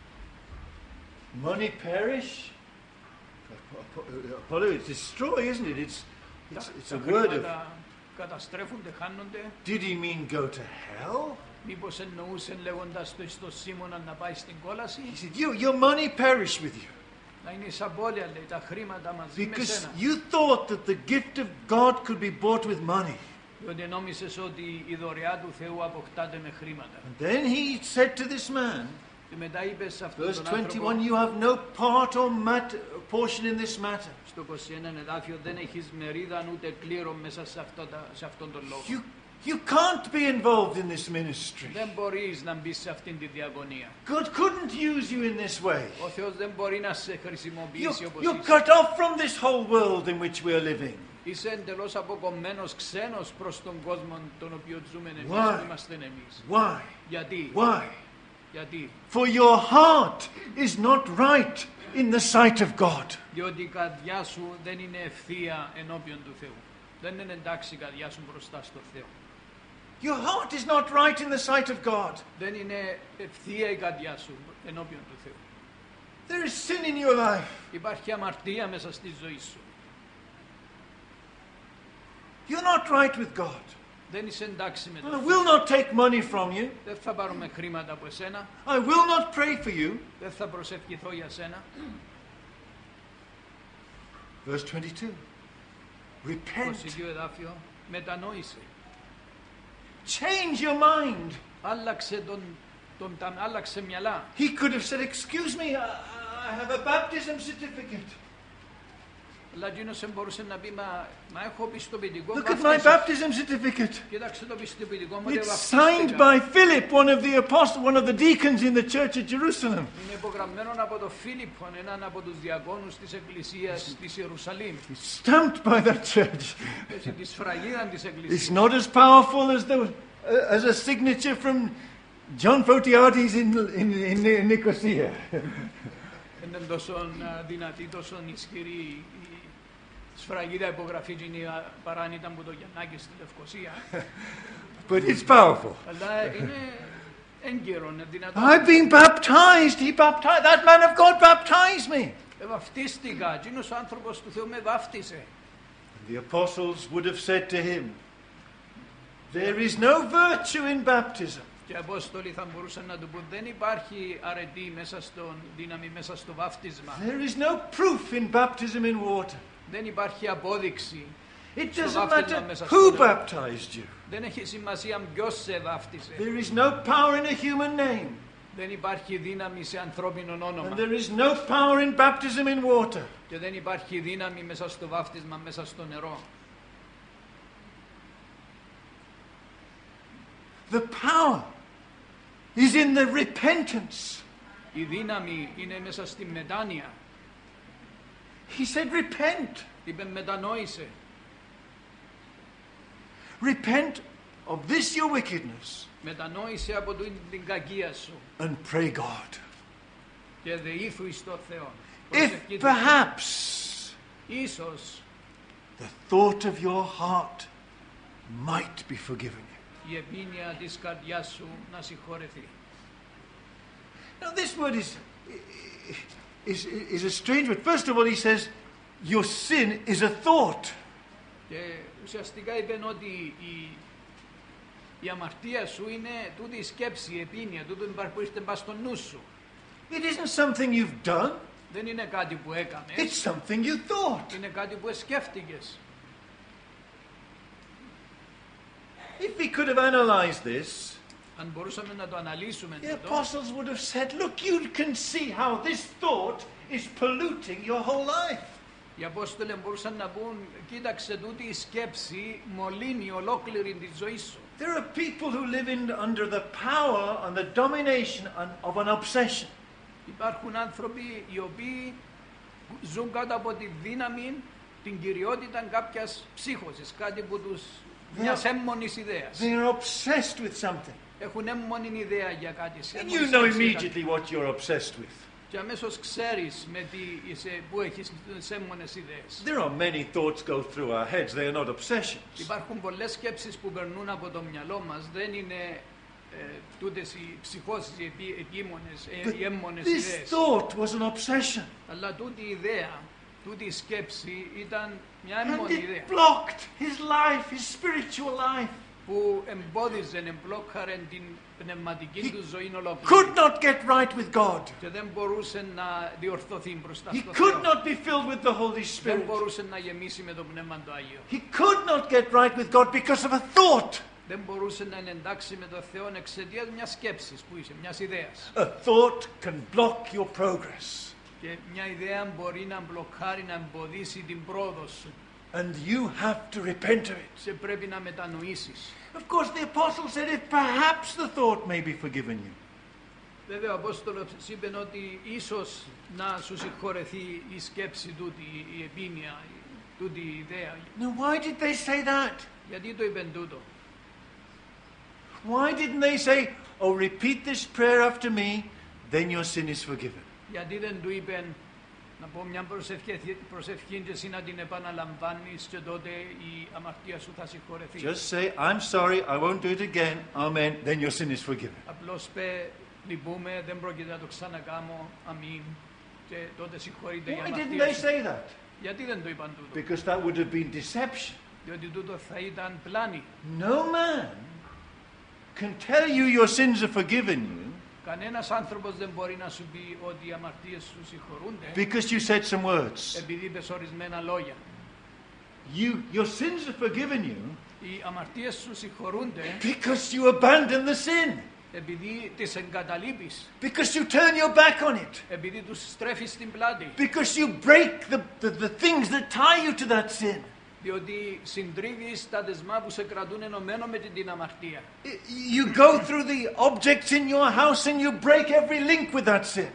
Money perish? It's destroy, isn't it? It's a word of... Καταστρέφονται, χάνονται. Did he mean go to hell? Μήπως εννοούσε λέγοντας το στο Σίμωνα να πάει στην κόλαση? He said, your money perish with you. Να είναι εις απώλεια, λέει, τα χρήματα μαζί με Because σένα. you thought that the gift of God could be bought with money. Διότι νόμισες ότι η δωρεά του Θεού αποκτάται με χρήματα. And then he said to this man, Και μετά είπε σε αυτόν verse τον 21, άνθρωπο, you have no part or portion in this matter. στο 21 εδάφιο, δεν έχεις μερίδα ούτε κλήρο μέσα σε αυτόν τον λόγο. You can't be involved in this ministry. Δεν μπορείς να μπεις σε αυτήν τη διαγωνία. God couldn't use you in this way. Ο Θεός δεν μπορεί να σε χρησιμοποιήσει όπως You're είσαι. cut off from this whole world in which we are living. Είσαι εντελώς αποκομμένος, ξένος προς τον κόσμο τον οποίο ζούμε εμείς, Why? που είμαστε εμείς. Why? Γιατί? Why? Γιατί? For your heart is not right in the sight of God. Διότι η καρδιά σου δεν είναι ευθεία ενώπιον του Θεού. Δεν είναι εντάξει η καρδιά σου μπροστά στο Θεό. Your heart is not right in the sight of God. Δεν είναι ευθεία η καρδιά σου ενώπιον του Θεού. There is sin in your life. Υπάρχει αμαρτία μέσα στη ζωή σου. You're not right with God. Δεν είσαι εντάξει με I τον Θεό. will not take money from you. Δεν θα πάρουμε χρήματα από εσένα. I will not pray for you. Δεν θα προσευχηθώ για σένα. Verse 22. Repent. 22 εδάφιο. Μετανόησε. Change your mind. Άλλαξε μυαλά. He could have said, excuse me, I have a baptism certificate. Αλλά εκείνος μπορούσε να πει, μα έχω πιστοποιητικό Look at my baptism certificate. Κοίταξε το πιστοποιητικό μου, It's signed by Philip, one of the apostles, one of the deacons in the church at Jerusalem. Είναι υπογραμμένο από τον Φίλιππον, έναν από τους διακόνους της Εκκλησίας της Ιερουσαλήμ. It's stamped by that church. Έτσι, τη σφραγίδα της It's Εκκλησίας. not as powerful as a signature from John Photiades in Nicosia. Είναι τόσο δυνατή, τόσο ισχυρή η σφραγίδα υπογραφή παρά αν ήταν που το Γιαννάκη στη Λευκοσία. But it's powerful. Αλλά είναι έγκαιρο, είναι δυνατό. I've been baptized. That man of God baptized me. Βαφτίστηκα, εκείνος ο άνθρωπος του Θεού με βάφτισε. The apostles would have said to him, there is no virtue in baptism. Και οι Απόστολοι θα μπορούσαν να του πούν, δεν υπάρχει αρετή δύναμη μέσα στο βάφτισμα. There is no proof in baptism in water. Δεν υπάρχει απόδειξη. It στο doesn't βάφτισμα matter μέσα who στο νερό. baptized you. Δεν έχει σημασία ποιος σε βάφτισε. There is no power in a human name. Δεν υπάρχει δύναμη σε ανθρώπινο όνομα. And there is no power in baptism in water. Και δεν υπάρχει δύναμη μέσα στο βάφτισμα, μέσα στο νερό. The power is in the repentance. Η δύναμη είναι μέσα στη μετάνοια. He said, repent. Είπε μετανόησε. Repent of this your wickedness Μετανόησε από την κακία σου. and pray God. Και δεήθου εις το Θεό. If perhaps Ίσως the thought of your heart might be forgiven you. η επίνοια της καρδιάς σου να συγχωρεθεί. Now this word is a strange word. First of all, he says, your sin is a thought. Και ουσιαστικά είπε ότι η αμαρτία σου είναι τούτη η σκέψη, η επίνοια, τούτο που είστε μπας στο νου σου. It isn't something you've done. Δεν είναι κάτι που έκανες, It's something you thought. είναι κάτι που σκέφτηκες. If we could have analyzed this, Αν μπορούσαμε να το αναλύσουμε the τούτο, apostles would have said, look, you can see how this thought is polluting your whole life. οι Απόστολοι μπορούσαν να πούν, κοίταξε τούτη η σκέψη μολύνει ολόκληρη τη ζωή σου. There are people who live under the power and the domination of an obsession. Υπάρχουν άνθρωποι οι οποίοι ζουν κάτω από τη δύναμη, την κυριότητα κάποιας ψύχωσης, κάτι που τους μιας έμμονης ιδέας. They are obsessed with something. Έχουν έμμονη ιδέα για κάτι. And you know immediately what you're obsessed with. Και αμέσως ξέρεις με τι είσαι, που έχεις τις έμμονες ιδέες. There are many thoughts go through our heads. They are not obsessions. Υπάρχουν πολλές σκέψεις που περνούν από το μυαλό μας. Δεν είναι τούτες οι ψυχώσεις, οι έμμονες This ιδέες. thought was an obsession. Αλλά τούτη η ιδέα, τούτη η σκέψη ήταν μια And έμμονη ιδέα. it blocked his life, his spiritual life. Που εμπόδιζε, εμπλόκαρε την πνευματική του ζωή ολόκληρη. Could not get right with God. Και δεν μπορούσε να διορθωθεί μπροστά He στο could Θεό. not be filled with the Holy Δεν Spirit. μπορούσε να γεμίσει με το Πνεύμα του Άγιο. He could not get right with God because of a thought. Δεν μπορούσε να εντάξει με το Θεό εξαιτίας μιας σκέψης που είσαι, μιας ιδέας. A thought can block your progress. Και μια ιδέα μπορεί να μπλοκάρει, να εμποδίσει την πρόοδο σου. And you have to repent of it. Και πρέπει να μετανοήσεις. Of course, the apostle said, if perhaps the thought may be forgiven you. Βέβαια ο Απόστολος είπε ότι ίσως να σου συγχωρεθεί η σκέψη τούτη, η επίνοια, τούτη η ιδέα. Now, why did they say that? Γιατί το είπεν τούτο? Why didn't they say, oh, repeat this prayer after me, then your sin is forgiven? Γιατί δεν του είπεν να πω μια προσευχή και εσύ να την επαναλαμβάνεις και τότε η αμαρτία σου θα συγχωρεθεί. Just say, I'm sorry, I won't do it again, amen, then your sin is forgiven. Απλώς πέ, λυπούμε, δεν πρόκειται να το ξανακάμω, αμήν, και τότε συγχωρείται η Why didn't αμαρτία they σου. say that? Γιατί δεν το είπαν τούτο? Because that would have been deception. Διότι τούτο θα ήταν πλάνη. No man can tell you your sins are forgiven you Κανένας άνθρωπος δεν μπορεί να σου πει ότι οι αμαρτίες σου συγχωρούνται because you said some words. επειδή είπες ορισμένα λόγια. Your sins are forgiven you Οι αμαρτίες σου συγχωρούνται because you abandoned the sin. Επειδή τις εγκαταλείπεις, Because you turn your back on it. επειδή τους στρέφεις την πλάτη, Because you break the things that tie you to that sin. διότι συντρίβεις τα δεσμά που σε κρατούν ενωμένο με την αμαρτία. You go through the objects in your house and you break every link with that sin.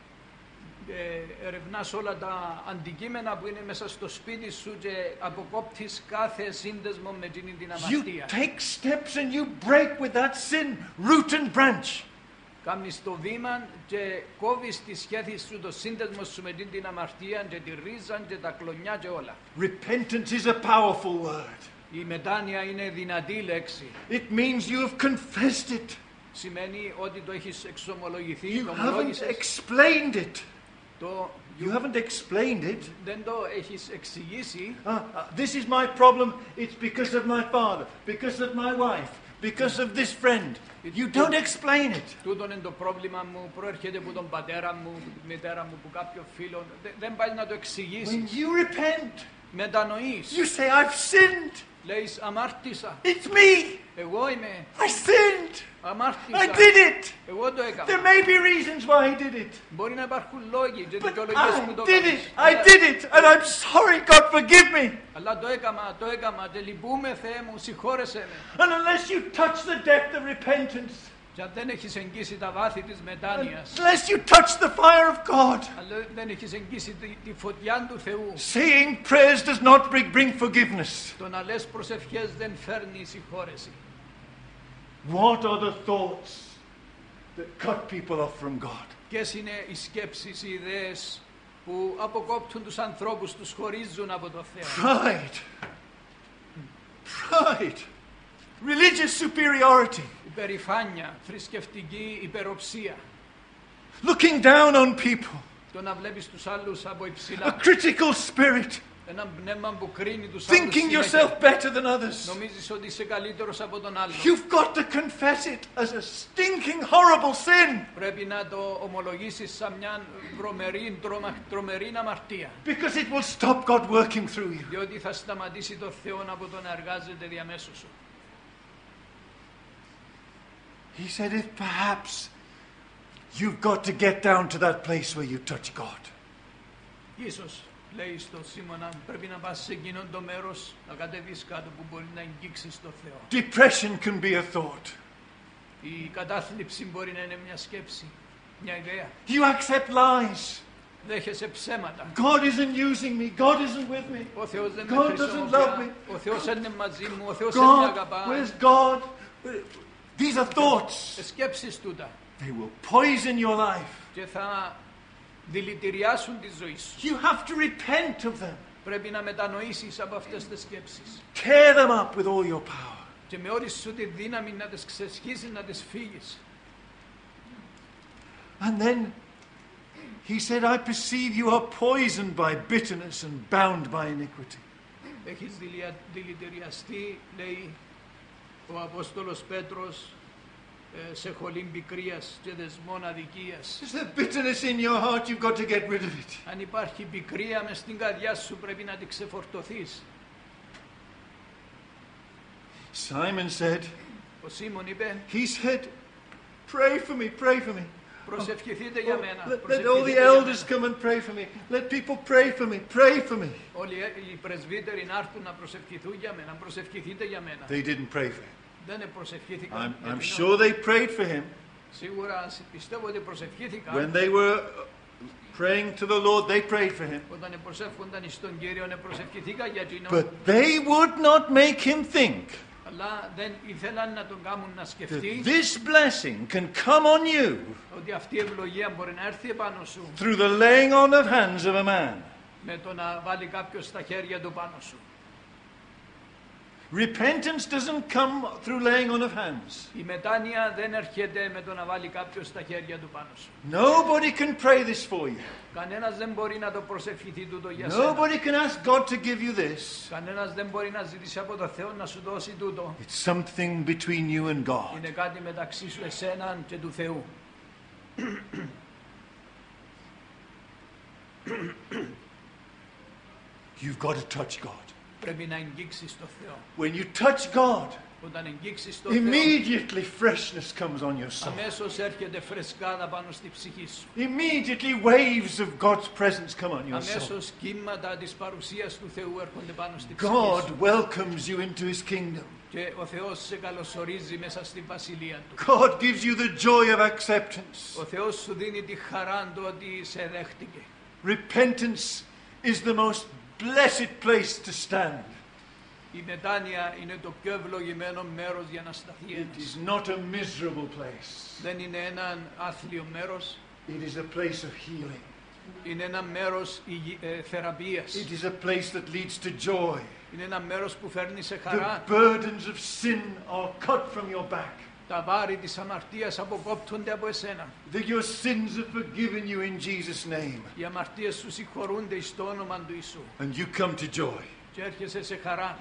Ερευνάς όλα τα αντικείμενα που είναι μέσα στο σπίτι σου και αποκόπτεις κάθε σύνδεσμο με την You αμαρτία. take steps and you break with that sin, root and branch. Κάνεις το βήμα και κόβεις τη σχέση σου, το σύνδεσμο σου με την αμαρτία και τη ρίζα και τα κλονιά και όλα. Repentance is a powerful word. Η μετάνοια είναι δυνατή λέξη. It means you have confessed it. Σημαίνει ότι το έχεις εξομολογηθεί, You το haven't ομολόγησες. explained it. Το You haven't explained it. δεν το έχεις εξηγήσει. This is my problem. It's because of my father, because of my wife, because of this friend. You don't explain it. Τούτον είναι το πρόβλημα μου, προέρχεται από τον πατέρα μου, τη μητέρα μου, από κάποιο φίλο. Δεν πάει να το When εξηγήσεις. you repent, Μετανοείς. you say, I've sinned. Λέεις αμάρτησα. It's me. Εγώ είμαι. I sinned. Αμάρτησα. I did it. Εγώ το There έκανα. may be reasons why I did it. Μπορεί να υπάρχουν λόγοι και But δικαιολογίες που I το did έκανες. it. I did it. And I'm sorry. God forgive me. Αλλά το έκανα και λυπούμε, Θεέ μου, συγχώρεσέ με. And unless you touch the depth of repentance, Και αν δεν έχεις εγγύσει τα βάθη της μετάνοιας, unless you touch the fire of God, αν δεν έχεις εγγύσει τη φωτιά του Θεού, saying prayers does not bring forgiveness. το να λες προσευχές δεν φέρνει συγχώρεση. What are the thoughts that cut people off from God? Ποιες είναι οι σκέψεις, οι ιδέες που αποκόπτουν τους ανθρώπους, τους χωρίζουν από το Θεό. Pride. Pride. Religious superiority. Υπερηφάνεια, θρησκευτική υπεροψία. Looking down on people. Το να βλέπεις τους άλλους από A υψηλά. critical spirit. Ένα πνεύμα που κρίνει τους άλλους Thinking συνέχεια. yourself better than others. Νομίζεις ότι είσαι καλύτερος από τον άλλον. You've got to confess it as a stinking, horrible sin. Πρέπει να το ομολογήσεις σαν μια τρομερή αμαρτία. Because it will stop God working through you. Διότι θα σταματήσει το Θεό από το να εργάζεται διαμέσου σου. He said, if perhaps you've got to get down to that place where you touch God. Ίσως, λέει στον Σίμωνα, πρέπει να πας σε εκείνον το μέρος, να κατεβείς κάτω που μπορεί να αγγίξεις το Θεό. Depression can be a thought. Η κατάθλιψη μπορεί να είναι μια σκέψη, μια ιδέα. You accept lies. Δέχεσαι ψέματα. God isn't using me. God isn't with me. Ο Θεός δεν με God doesn't love χρησιμοποιεί. me. Ο Θεός δεν είναι μαζί μου. Ο Θεός δεν με God, αγαπά. where's God? These are thoughts. Σκέψεις τούτα They will poison your life. και θα δηλητηριάσουν τη ζωή σου. You have to repent of them. Πρέπει να μετανοήσεις από αυτές τις σκέψεις. Tear them up with all your power. Και με όλη σου τη δύναμη να τις ξεσχίσεις, να τις φύγεις. And then he said, I perceive you are poisoned by bitterness and bound by iniquity. Έχεις δηλητηριαστεί, λέει ο Απόστολος Πέτρος, σε χολήν πικρίας και δεσμών αδικίας. Is there bitterness in your heart? You've got to get rid of it. Αν υπάρχει πικρία μες στην καρδιά σου, πρέπει να την ξεφορτωθείς. Simon said, Ο Σίμων είπε, he said, pray for me, pray for me. προσευχηθείτε για μένα. Let all the προσευχηθείτε για elders μένα. come and pray for me. Let people pray for me, pray for me. Όλοι οι πρεσβύτεροι να έρθουν να προσευχηθούν για μένα. Προσευχηθείτε για μένα. They didn't pray for him. Δεν προσευχήθηκαν. I'm για sure they prayed for him Σίγουρα πιστεύω ότι προσευχήθηκαν. when they were praying to the Lord. They prayed for him, Όταν προσεύχονταν στον Κύριο, προσευχηθήκαν για εκείνον. but they would not make him think Αλλά δεν ήθελαν να τον κάνουν να that σκεφτεί this blessing can come on you ότι αυτή η ευλογία μπορεί να έρθει επάνω σου through the laying on of hands of a man. με το να βάλει κάποιος τα χέρια του πάνω σου. Repentance doesn't come through laying on of hands. Η μετάνοια δεν έρχεται με το να βάλει κάποιος τα χέρια του πάνω σου. Nobody can pray this for you. Κανένας δεν μπορεί να το προσευχηθεί τούτο για σένα. Nobody can ask God to give you this. Κανένας δεν μπορεί να ζητήσει από το Θεό να σου δώσει τούτο. It's something between you and God. Είναι κάτι μεταξύ σου εσένα και του Θεού. You've got to touch God. Πρέπει να αγγίξεις το Θεό. When you touch God, Όταν αγγίξεις το Θεό, immediately freshness comes on your soul. αμέσως έρχεται φρεσκάδα πάνω στη ψυχή σου. Immediately waves of God's presence come on your soul. Αμέσως κύματα της παρουσίας του Θεού έρχονται πάνω στη ψυχή God σου. welcomes you into his kingdom. Και ο Θεός σε καλωσορίζει μέσα στη βασιλεία του. God gives you the joy of acceptance. Ο Θεός σου δίνει τη χαρά του ότι σε δέχτηκε. Repentance is the most blessed place to stand. Η μετάνοια είναι το πιο ευλογημένο μέρος για να σταθεί It ένας. is not a miserable place. Δεν είναι ένα άθλιο μέρος, It is a place of healing. είναι ένα μέρος θεραπείας. It is a place that leads to joy. Είναι ένα μέρος που φέρνει σε The χαρά. burdens of sin are cut from your back. Τα βάρη της αμαρτίας αποκόπτονται από εσένα. That your sins are forgiven you in Jesus' name. Οι αμαρτίες σου συγχωρούνται εις το όνομα του Ιησού. And you come to joy. Και έρχεσαι σε χαρά.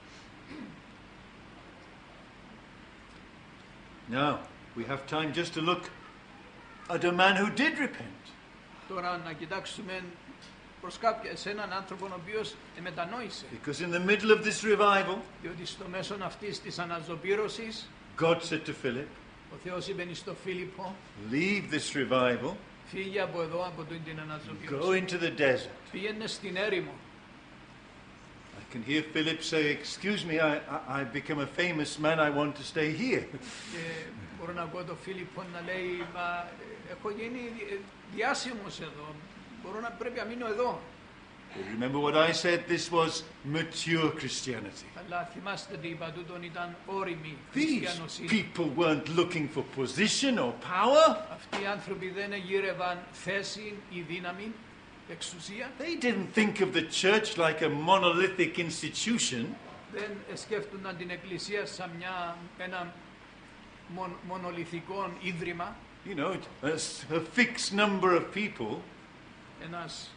Now, we have time just to look at a man who did repent. Τώρα να κοιτάξουμε σε έναν άνθρωπο ο οποίος μετανόησε. Because in the middle of this revival, Διότι στο μέσον αυτής της αναζωπήρωσης, God said to Philip, ο Θεός είπε στον Φίλιππο, leave this revival, φύγε από εδώ, από την go αναζωπήρωση. into the desert. Πήγαινε στην έρημο. I can hear Philip say, excuse me, I've become a famous man, I want to stay here. Και μπορώ να ακούω τον Φίλιππο να λέει, μα έχω γίνει διάσημος εδώ. Πρέπει να μείνω εδώ. But remember what I said, this was mature Christianity. Αλλά θυμάστε τι είπα, τούτον ήταν όριμη These χριστιανοσύνη. people weren't looking for position or power. Αυτοί οι άνθρωποι δεν εγείρευαν θέση ή δύναμη, εξουσία. They didn't think of the church like a monolithic institution. Δεν σκέφτονταν την Εκκλησία σαν ένα μονολιθικό ίδρυμα, You know, a fixed number of people. ένας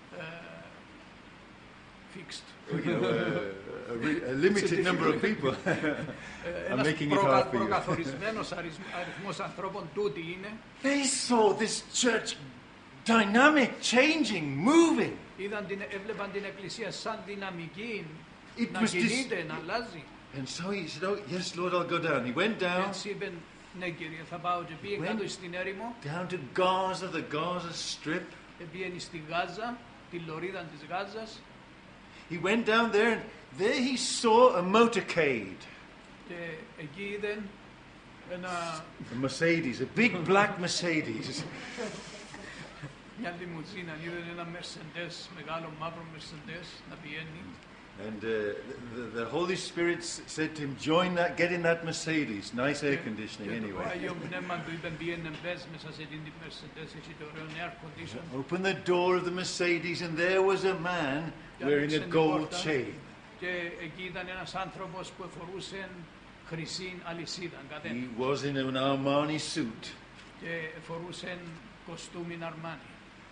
fixed, You know, a limited number of people. I'm ένας making it hard for you. προκαθορισμένος αριθμός ανθρώπων, τούτοι είναι. They saw this church dynamic, changing, moving. Έβλεπαν την Εκκλησία σαν δυναμική, It να was κινείται, να αλλάζει. And so he said, oh, yes, Lord, I'll go down. He went down, Έτσι είπε, ναι Κύριε, θα πάω. Και πήγε When- κάτω στην έρημο, down to Gaza, the Gaza Strip. πήγαινε στη Γάζα, τη λωρίδα της Γάζας, He went down there, and there he saw a motorcade, και εκεί είδε ένα, a Mercedes, a big black Mercedes. μια λιμουζίνα, είδε ένα Mercedes, μεγάλο μαύρο Mercedes να πηγαίνει. And the Holy Spirit said to him, join that, get in that Mercedes. Nice air conditioning Και το anyway. Άγιο Πνεύμα του είπε, πήγαινε μπες μέσα σε την Mercedes, έχει το ωραίο air condition. Open the door of the Mercedes, and there was a man wearing a gold chain. Και εκεί ήταν ένας άνθρωπος που φορούσε χρυσή αλυσίδα, κατένα. He was in an Armani suit. Και φορούσε κοστούμι Αρμάνι.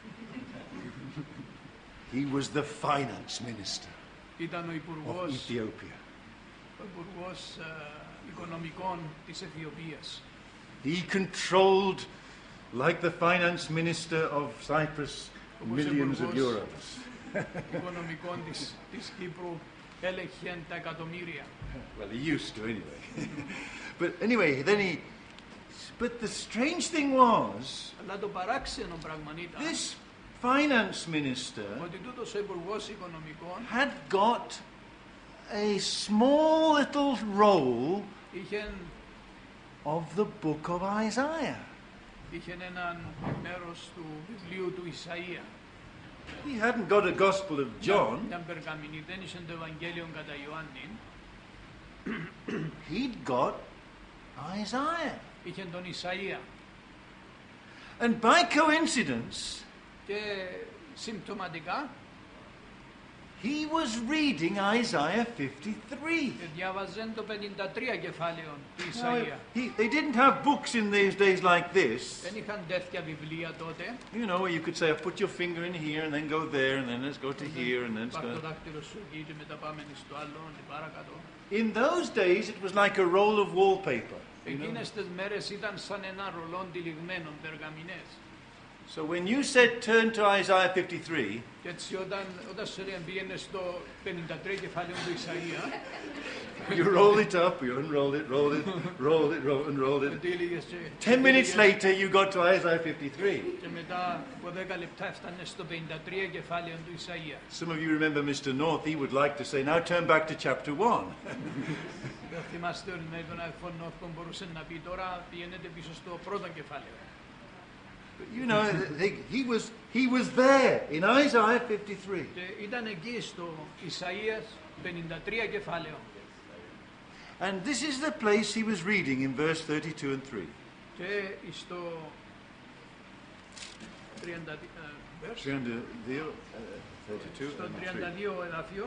He was the finance minister Ήταν ο of υπουργός, Ethiopia. οικονομικών της Αιθιοπίας. He controlled, like the finance minister of Cyprus, millions of euros. Οικονομικών της Κύπρου έλεγχε τα εκατομμύρια. Well, he used to anyway. But anyway, then he. But the strange thing was, Αλλά το παράξενο πράγμα ήταν this finance minister ότι τούτος ο υπουργός οικονομικών had got a small little roll είχε of the book of Isaiah. έναν μέρος του βιβλίου του Ισαΐα. He hadn't got a Gospel of John. Ήταν περγαμηνή, δεν είχε το Ευαγγέλιο κατά Ιωάννη. He'd got Isaiah. Είχε τον Ισαΐα. And by coincidence, Και συμπτωματικά he was reading Isaiah 53. διάβαζε το 53 κεφάλαιο του Now, Ισαΐα. they didn't have books in these days like this. Δεν είχαν τέτοια βιβλία τότε. You know, where you could say, put your finger in here and then go there and then let's go to here and then let's Πάρ' το go. δάχτυλο σου εκεί και μετά πάμε στο άλλο και παρακάτω. In those days, it was like a roll of wallpaper. You know? Εκείνες τις μέρες ήταν σαν ένα ρολόν τυλιγμένο, περγαμηνές. So when you said turn to Isaiah 53, Και έτσι όταν σου πήγαινε στο 53 κεφάλαιο του Ισαΐα, you rolled it up, you unrolled it, rolled it, rolled it, unrolled it. τι έλεγες 10 minutes later, you got to Isaiah 53. και μετά από 10 λεπτά έφτανε στο 53 κεφάλαιο του Ισαΐα. Some of you remember Mr. North, he would like to say, now turn back to chapter 1. Δεν θυμάστε ορισμένοι τον αδερφόν Νόρθον μπορούσε να πει τώρα πηγαίνετε πίσω στο πρώτο κεφάλαιο. But you know, he was there in Isaiah 53. Και ήταν εκεί στο Ισαΐας 53 κεφάλαιο. And this is the place he was reading in verse 32 and 3. Και στο 32 στο 32 εδάφιο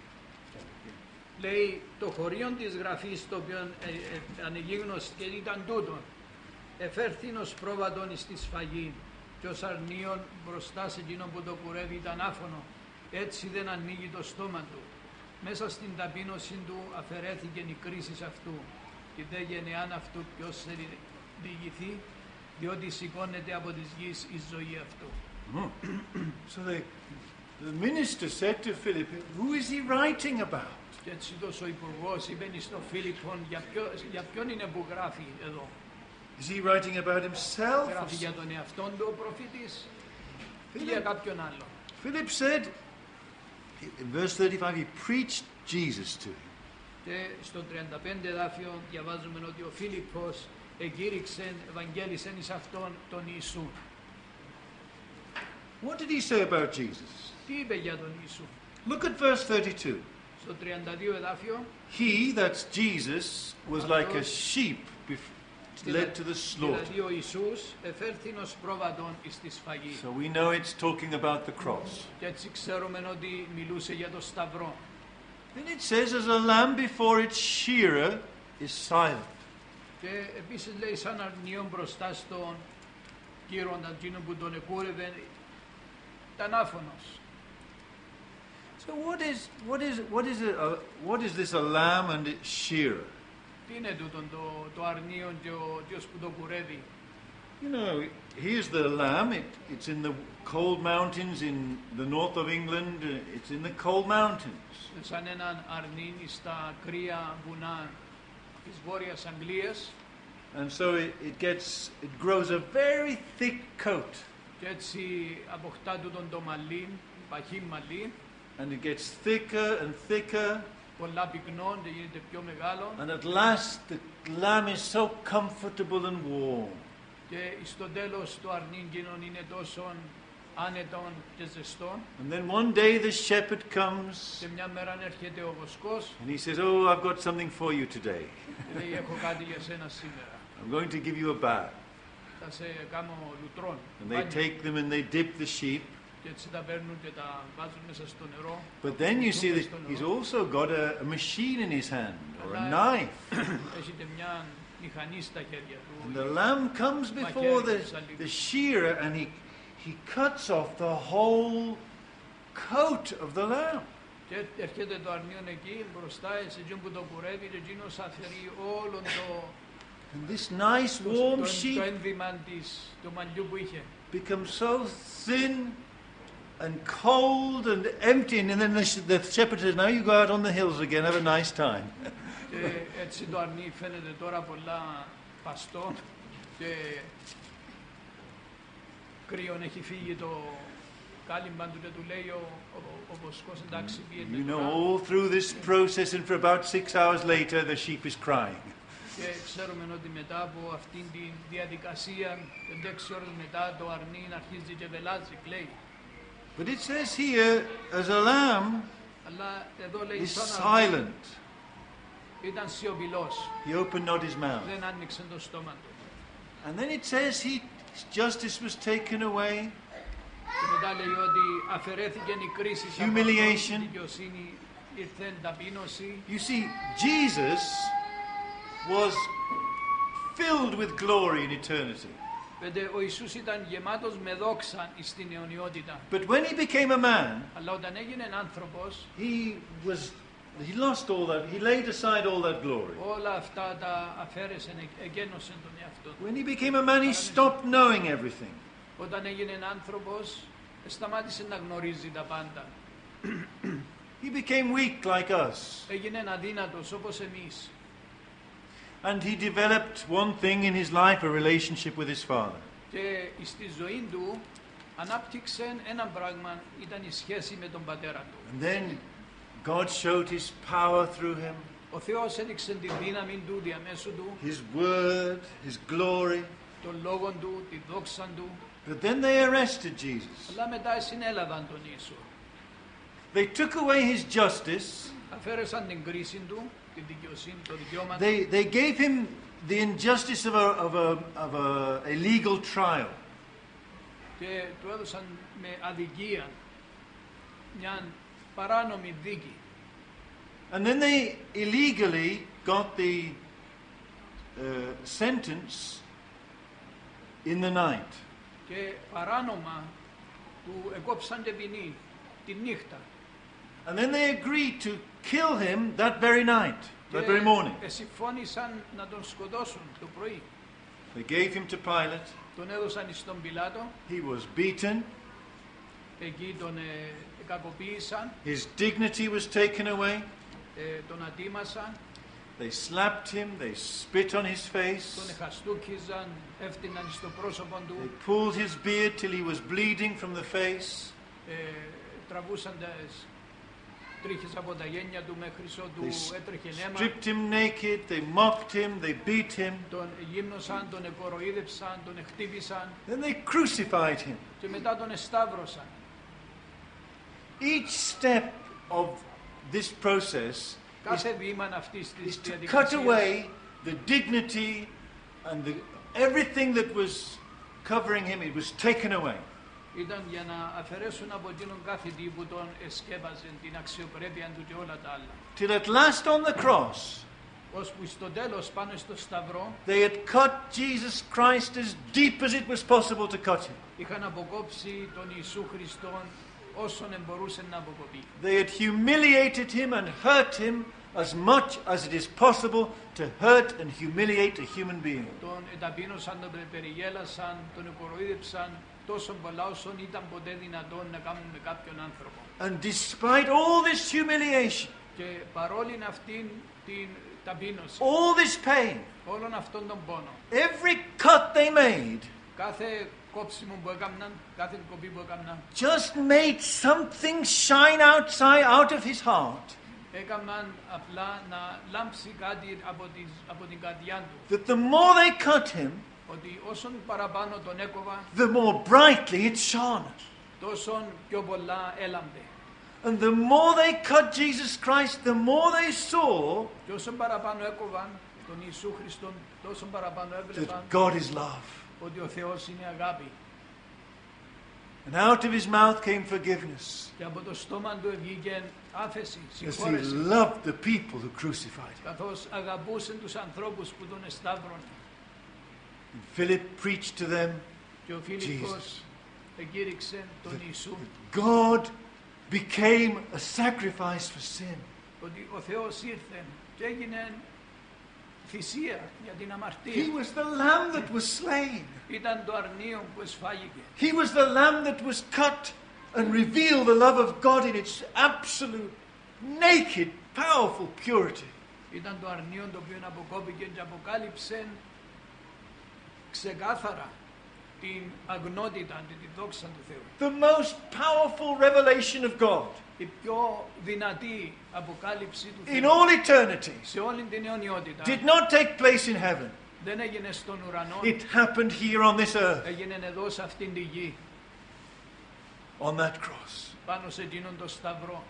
λέει το χωρίον της γραφής το οποίο ανεγίγνωση και ήταν τούτον εφέρθην ως πρόβατον εις τη σφαγή και ως αρνίον μπροστά σε εκείνον που το κουρεύει ήταν άφωνο έτσι δεν ανοίγει το στόμα του μέσα στην ταπείνωση του αφαιρέθηκε η κρίση αυτού και δε γενεάν αυτού ποιος σε διηγηθεί διότι σηκώνεται από της γης η ζωή αυτού. So the minister said to Philip, who is he writing about? Και έτσι τόσο ο υπουργός είπε στον Φίλιππον για ποιον είναι που γράφει εδώ. Is he writing about himself? Γράφει για τον εαυτόν του ο προφήτης ή για κάποιον άλλο. Philip said, in verse 35, he preached Jesus to him. Και στο 35 εδάφιο διαβάζουμε ότι ο Φίλιππος εκήρυξε, ευαγγέλισεν εις αυτόν τον Ιησού. What did he say about Jesus? Τι είπε για τον Ιησού? Look at verse 32. Στο 32 εδάφιο He, that's Jesus, was like a sheep led to the slaughter. δηλαδή ο Ιησούς εφέρθην ως πρόβατον εις τη σφαγή. So we know it's talking about the cross. Και έτσι ξέρουμε ότι μιλούσε για το Σταυρό. Then it says, as a lamb before its shearer is silent. Και επίσης λέει σαν αρνίον μπροστά στον κύροντα εκείνο που τον εκούρευε ήταν άφωνος. So what is this a lamb and its shearer? Τι είναι τούτον το αρνίον και ο Διός που το κουρεύει? You know, here's the lamb. It's in the cold mountains in the north of England. It's in the cold mountains. Σαν έναν αρνίνι στα κρύα βουνά της Βόρειας Αγγλίας. And so it grows a very thick coat. Και έτσι αποκτά τούτον το μαλλί, παχύ μαλλί. And it gets thicker and thicker. Πολλά πυκνών και γίνεται πιο μεγάλο. And at last the lamb is so comfortable and warm. Και στο τέλος το αρνίν κοινων είναι τόσο άνετον και ζεστόν. And then one day the shepherd comes. Και μια μέρα έρχεται ο βοσκός. And he says, "Oh, I've got something for you today. Και λέει έχω κάτι για σένα σήμερα. I'm going to give you a bath." Θα σε κάνω λουτρών. And they take them and they dip the sheep. Και έτσι τα παίρνουν και τα βάζουν μέσα στο νερό. But then you see that he's also got a machine in his hand, or a knife. Έχετε μια μηχανή στα χέρια του. And the lamb comes before the shearer and he cuts off the whole coat of the lamb. Και έρχεται το αρνίον εκεί μπροστά σε εκείνον που το κουρεύει και εκείνος αφαιρεί όλο And this nice warm το sheep ένδυμα του μαλλιού που είχε. becomes so thin and cold and empty, and then the shepherd says, "Now you go out on the hills again, have a nice time." Και έτσι το αρνί φαίνεται τώρα πολλά παστό και κρύον έχει φύγει το κάλυμπαν του και του λέει ο βοσκός εντάξει You πήγαινε know, τώρα. all through this process, and for about 6 hours later, the sheep is crying. Και ξέρουμε ότι μετά από αυτήν τη διαδικασία 5-6 ώρες μετά το αρνί αρχίζει και βελάζει, κλαίει. But it says here, as a lamb Αλλά εδώ λέει is σαν αρνί silent. ήταν σιωπηλός, He opened not his mouth. δεν άνοιξε το στόμα του. And then it says his justice was taken away. Και μετά λέει ότι αφαιρέθηκε η κρίση από Humiliation. αυτόν, η δικαιοσύνη ήρθε ταπείνωση. You see, Jesus was filled with glory in eternity. Ο Ιησούς ήταν γεμάτος με δόξα στην αιωνιότητα. But when he became a man, Αλλά όταν έγινε άνθρωπος, he lost all that. He laid aside all that glory. όλα αυτά τα αφαίρεσε, εγκαίνωσε τον εαυτό του. When he became a man, he stopped knowing everything. Όταν έγινε άνθρωπος, σταμάτησε να γνωρίζει τα πάντα. He became weak like us. Έγινε αδύνατος όπως εμείς. And he developed one thing in his life, a relationship with his father. Και στη ζωή του ανάπτυξε ένα πράγμα, ήταν η σχέση με τον πατέρα του. And then God showed his power through him, Ο Θεός έδειξε τη δύναμη του διαμέσου του, his word, his glory. τον λόγο του, τη δόξα του. But then they arrested Jesus. Αλλά μετά συνέλαβαν τον Ιησού. They took away his justice. Αφαίρεσαν την κρίση του, τη δικαιοσύνη, το δικαίωμα του. They gave him the injustice of a legal trial. Και του έδωσαν με αδικία μια παράνομη δίκη. And then they illegally got the sentence in the night. Και παράνομα του εκόψαν την ποινή τη νύχτα. And then they agreed to kill him that very night, that very morning. Και συμφώνησαν να τον σκοτώσουν το πρωί. They gave him to Pilate. Τον έδωσαν στον Πιλάτο, He was beaten. εκεί τον κακοποίησαν, His dignity was taken away. τον ατίμασαν, They slapped him. They spit on his τον face. χαστούκιζαν, έφτυναν στο πρόσωπο του, They pulled his beard till he was bleeding from the face. τραβούσαν τις τρίχες από τα γένια του μέχρι ότου They έτρεχε αίμα, stripped him naked. They mocked him. They beat him. τον γύμνωσαν, τον εκοροϊδεύσαν, τον χτύπησαν Then they crucified him. και μετά τον εσταύρωσαν. Each step of this process Κάθε βήμα αυτής is της to cut διαδικασίας away the dignity and everything that was covering him. It was taken away. ήταν για να αφαιρέσουν από εκείνον κάθε τι που τον εσκέπαζε, την αξιοπρέπεια του και όλα τα άλλα. Till at last on the cross, Ώσπου στο τέλος πάνω στο σταυρό they had cut Jesus Christ as deep as it was possible to cut him. είχαν αποκόψει τον Ιησού Χριστόν όσον μπορούσε να αποκοπεί. They had humiliated him and hurt him as much as it is possible to hurt and humiliate a human being. Τον εταπείνωσαν, τον περιγέλασαν, τον εκοροϊδεύσαν τόσο πολλά όσον ήταν ποτέ δυνατόν να κάνουν με κάποιον άνθρωπο. And despite all this humiliation, Και παρόλη αυτήν την ταπείνωση, all this pain, όλον αυτόν τον πόνο, every cut they made κάθε κόψιμο που έκαναν, κάθε κοπή που έκαναν, just made something shine out of his heart. έκαναν απλά να λάμψει κάτι από την καρδιά του. That the more they cut him, Ότι όσον παραπάνω τον έκοβα, the more brightly it shone. τόσον πιο πολλά έλαμπε. And the more they cut Jesus Christ, the more they saw Και όσον παραπάνω έκοβαν τον Ιησού Χριστόν, τόσον παραπάνω έβλεπαν that God is love. ότι ο Θεός είναι αγάπη. And out of his mouth came forgiveness. Και από το στόμα του βγήκε άφεση, As he συγχώρεση, loved the people who crucified him. καθώς αγαπούσε τους ανθρώπους που τον εσταύρωνε. And Philip preached to them Και ο Φίλιππος εκήρυξε τον Ιησού God became a sacrifice for sin. ότι ο Θεός ήρθε και έγινε θυσία για την He αμαρτία. was the lamb that was slain. Ήταν το αρνείο που εσφάγηκε. He was the lamb that was cut and revealed the love of God in its absolute, naked, powerful purity. Ήταν το αρνείο το οποίο αποκόπηκε και αποκάλυψε ξεκάθαρα την αγνότητα και τη δόξα του Θεού. The most powerful revelation of God Η πιο δυνατή αποκάλυψη του in Θεού all eternity σε όλη την αιωνιότητα did not take place in heaven. δεν έγινε στον ουρανό, It happened here on this earth, έγινε εδώ σε αυτήν τη γη, on that cross. πάνω σε εκείνον το σταυρό.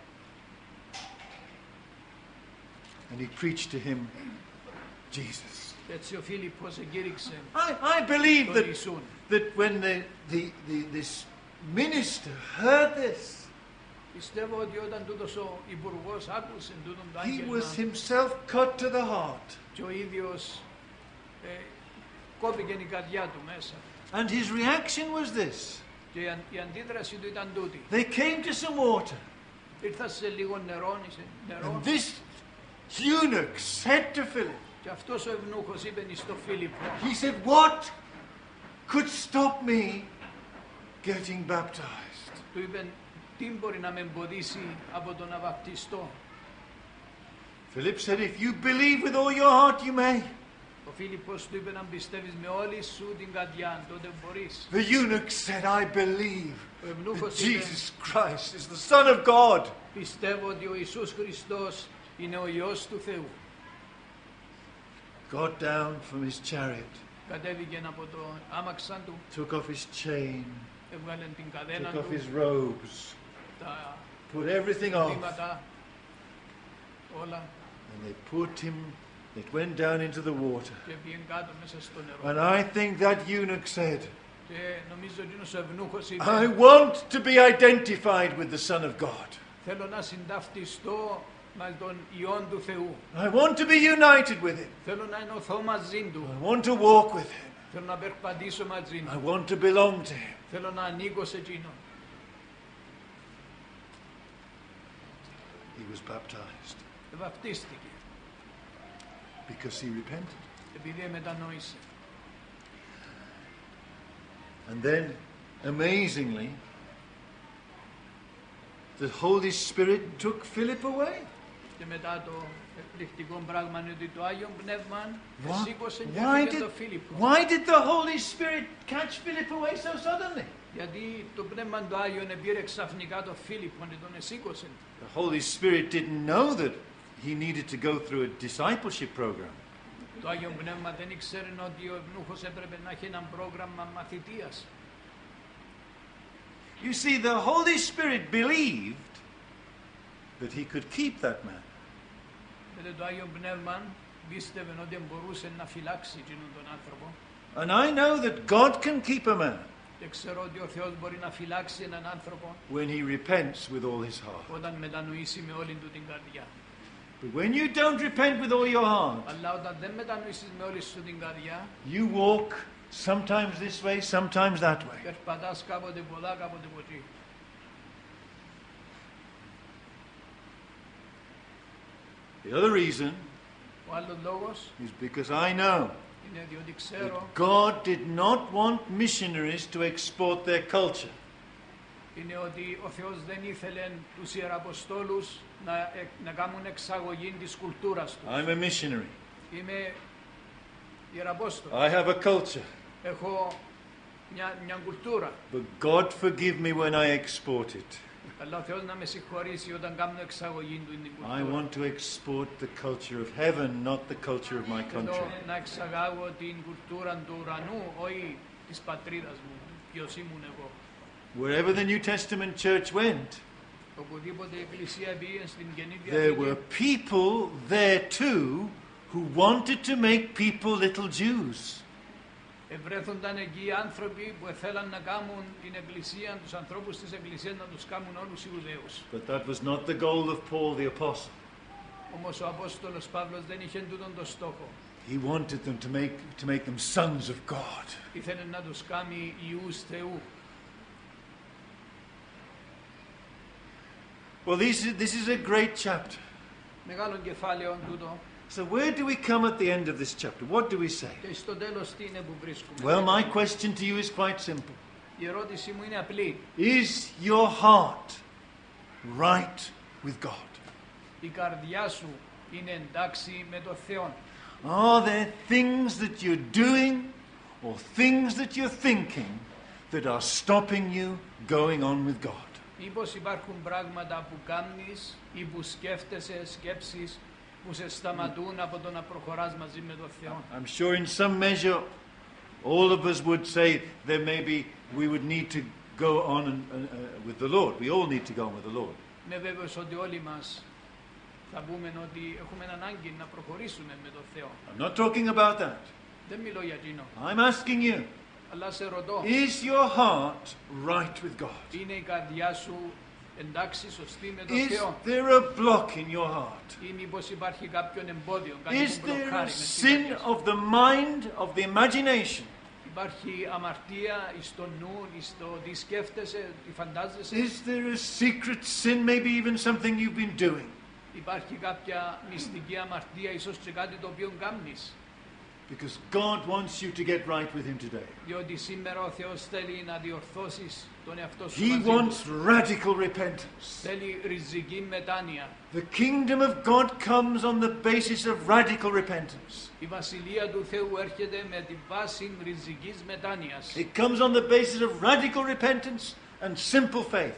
And he preached to him Jesus. Έτσι ο Φίλιππος εκήρυξε I believe τον that, Ιησούν. that when this minister heard this, Πιστεύω ότι όταν τούτος ο υπουργός άκουσε τούτον το he άγγελμα was himself cut to the heart. και ο ίδιος κόπηκε η καρδιά του μέσα. And his reaction was this. Και η αντίδραση του ήταν τούτη. They came to some water. Ήρθα σε λίγο νερό, νερό And this eunuch said to Philip, και αυτός ο ευνούχος είπε στο Φίλιππο, he said, what could stop me getting baptized? Του είπε, τι μπορεί να με εμποδίσει από το να βαπτιστώ? Philip said, if you believe with all your heart, you may. Ο Φίλιππος του είπε, να πιστεύεις με όλη σου την καρδιά, τότε μπορείς. The eunuch said, I believe Ο that ευνούχος είπε, Jesus Christ is the Son of God. πιστεύω ότι ο Ιησούς Χριστός είναι ο Υιός του Θεού. Got down from his chariot, Κατέβηκε από το άμαξαν του, took off his chain, έβγαλε την καδένα took off του, his robes, τα put everything off, βήματα, όλα, and they put him, it went down into the water. και πήγε κάτω μέσα στο νερό. And I think that eunuch said, Και νομίζω ότι ο ευνούχος είπε, I want to be identified with the Son of God. θέλω να συνταυτιστώ με τον Υιόν του Θεού. I want to be united with him. Θέλω να ενωθώ μαζί του. I want to walk with him. Θέλω να περπατήσω μαζί I του. want to belong to him. Θέλω να ανήκω σε εκείνον. He was baptized Βαπτίστηκε because he repented. επειδή μετανόησε. And then, amazingly, the Holy Spirit took Philip away. Και μετά το εκπληκτικό πράγμα είναι ότι το Άγιο Πνεύμα σήκωσε και Why έφυγε did, τον Φίλιππο. why did the Holy Spirit catch Philip away so suddenly? Γιατί το Πνεύμα του Άγιον πήρε ξαφνικά τον Φίλιππο και τον εσήκωσε. The Holy Spirit didn't know that he needed to go through a discipleship program. Το Άγιο Πνεύμα δεν ήξερε ότι ο ευνούχος έπρεπε να έχει ένα πρόγραμμα μαθητείας. You see, the Holy Spirit believed that he could keep that man. Γιατί το Άγιο Πνεύμα πίστευε ότι μπορούσε να φυλάξει εκείνον τον άνθρωπο. And I know that God can keep a man Και ξέρω ότι ο Θεός μπορεί να φυλάξει έναν άνθρωπο when he repents with all his heart. όταν μετανοήσει με όλη του την καρδιά. But when you don't repent with all your heart, Αλλά όταν δεν μετανοήσεις με όλη σου την καρδιά, you walk sometimes this way, sometimes that way. περπατάς κάποτε πολλά, κάποτε ποτέ. The other reason Ο άλλος λόγος is because I know είναι διότι ξέρω that God did not want missionaries to export their culture. είναι ότι ο Θεός δεν ήθελε τους ιεραποστόλους να κάνουν εξαγωγή της κουλτούρας του. I'm a missionary. Είμαι ιεραπόστολος. I have a culture. Έχω μια κουλτούρα. But God forgive me when I export it. Αλλά ο Θεός να με συγχωρήσει όταν κάνω εξαγωγή του την I κουλτούρα. want to export the culture of heaven, not the culture of my Θέλω country. να εξαγάγω την κουλτούρα του ουρανού, όχι της πατρίδας μου, ποιος ήμουν εγώ. Wherever the New Testament church went, Οπουδήποτε η Εκκλησία πήγε στην Καινή there were Διαθήκη, people there too who wanted to make people little Jews. ευρέθονταν εκεί άνθρωποι που θέλαν να κάνουν την Εκκλησία, τους ανθρώπους της Εκκλησίας να τους κάνουν όλους Ιουδαίους. But that was not the goal of Paul the Apostle. Όμως ο Απόστολος Παύλος δεν είχε τούτον το στόχο. He wanted them to make them sons of God. Ήθελε να τους κάνει Υιούς Θεού. Well, this is a great chapter. Μεγάλο κεφάλαιο τούτο. So where do we come at the end of this chapter? What do we say? Και στο τέλος τι είναι που βρίσκουμε. Well, my question to you is quite simple. Η ερώτησή μου είναι απλή. Is your heart right with God? Η καρδιά σου είναι εντάξει με το Θεό. Are there things that you're doing or things that you're thinking that are stopping you going on with God? Μήπως υπάρχουν πράγματα που κάνεις ή που σκέφτεσαι σκέψεις που σε σταματούν από το να προχωράς μαζί με τον Θεό. I'm sure in some measure all of us would say that maybe we would need to go on with the Lord. We all need to go on with the Lord. Είμαι βέβαιος ότι όλοι μας θα πούμε ότι έχουμε ανάγκη να προχωρήσουμε με τον Θεό. I'm not talking about that. Δεν μιλώ για εκείνο. I'm asking you, Αλλά σε ρωτώ, is your heart right with God? είναι η καρδιά σου εντάξει, σωστή με τον Is Θεό? there a block in your heart? Ή μήπως υπάρχει κάποιον εμπόδιο, κάτι Is που there μπλοκάρει a μες στην sin καρδιά σου? of the mind, of the imagination? Υπάρχει αμαρτία στο νου, στο τι σκέφτεσαι, τι φαντάζεσαι? Is there a secret sin, maybe even something you've been doing? Υπάρχει κάποια μυστική αμαρτία, ίσως και κάτι το οποίο κάνεις? Because God wants you to get right with Him today. Διότι σήμερα ο Θεός θέλει να διορθώσεις τον εαυτό σου He μαζί wants του. radical repentance. Θέλει ριζική μετάνοια. The kingdom of God comes on the basis of radical repentance. Η Βασιλεία του Θεού έρχεται με τη βάση ριζικής μετάνοιας. It comes on the basis of radical repentance and simple faith.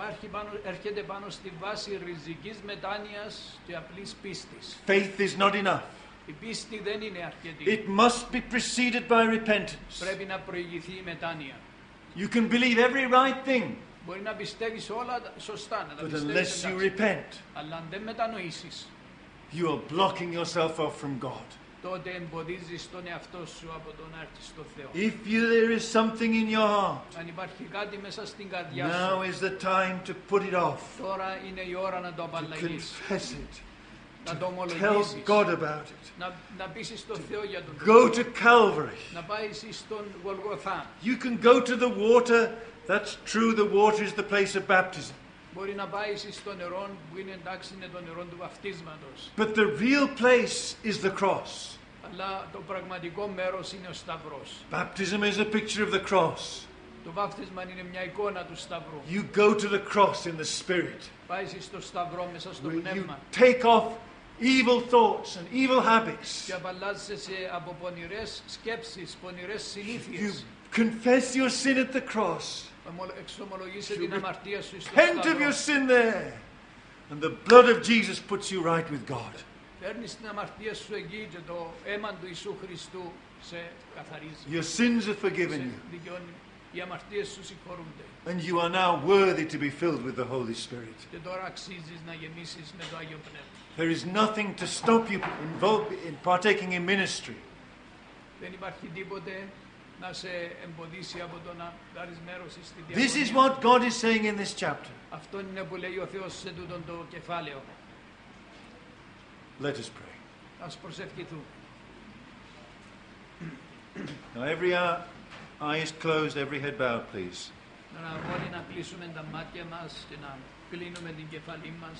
Έρχεται πάνω στη βάση ριζικής μετάνοιας και απλής πίστης. Faith is not enough. Η πίστη δεν είναι αρκετή. It must be preceded by repentance. Πρέπει να προηγηθεί η μετάνοια. You can believe every right thing, Μπορεί να πιστεύεις όλα σωστά, να τα but πιστεύεις unless you εντάξει. repent, Αλλά αν δεν μετανοήσεις, you are blocking yourself off from God. τότε εμποδίζεις τον εαυτό σου από το να έρθεις στο Θεό. There is something in your heart, Αν υπάρχει κάτι μέσα στην καρδιά now σου, is the time to put it off, τώρα είναι η ώρα να το to απαλλαγείς, confess it, να το tell ομολογήσεις, God about it. να πείσεις στον Θεό για τον Go Θεό, to Calvary. να πάει στον Γολγοθά. You can go to the water. That's true, the water is the place of baptism. Μπορεί να πάει στο νερό που είναι εντάξει, είναι το νερό του βαφτίσματος. But the real place is the cross. Αλλά το πραγματικό μέρος είναι ο Σταυρός. Baptism is a picture of the cross. Το βάφτισμα είναι μια εικόνα του Σταυρού. You go to the cross in the Spirit, Πάει στο Σταυρό μέσα στο where you πνεύμα take off evil thoughts and evil habits. και απαλλάσσεσαι από πονηρές σκέψεις, πονηρές You συνήθειες. confess your sin at the cross. Εξομολογείσαι την αμαρτία σου στο Repent of your Σταυρό. sin there. And the blood of Jesus puts you right with God. Παίρνεις την αμαρτία σου εκεί και το αίμα του Ιησού Χριστού σε καθαρίζει. Your sins are forgiven Σε you. δικαιώνει. Οι αμαρτίες σου συγχωρούνται. And you are now worthy to be filled with the Holy Spirit. Και τώρα αξίζεις να γεμίσεις με το Άγιο Πνεύμα. There is nothing to stop you in partaking in ministry. Δεν υπάρχει τίποτε να σε εμποδίσει από το να πάρεις μέρος στη This is διαγωνία. what God is saying in this chapter. Αυτό είναι που λέει ο Θεός σε τούτον το κεφάλαιο. Let us pray. Ας προσευχηθούμε. Now, every eye is closed, every head bowed, please. Να όλοι να κλείσουμε τα μάτια μας και να κλείνουμε την κεφαλή μας.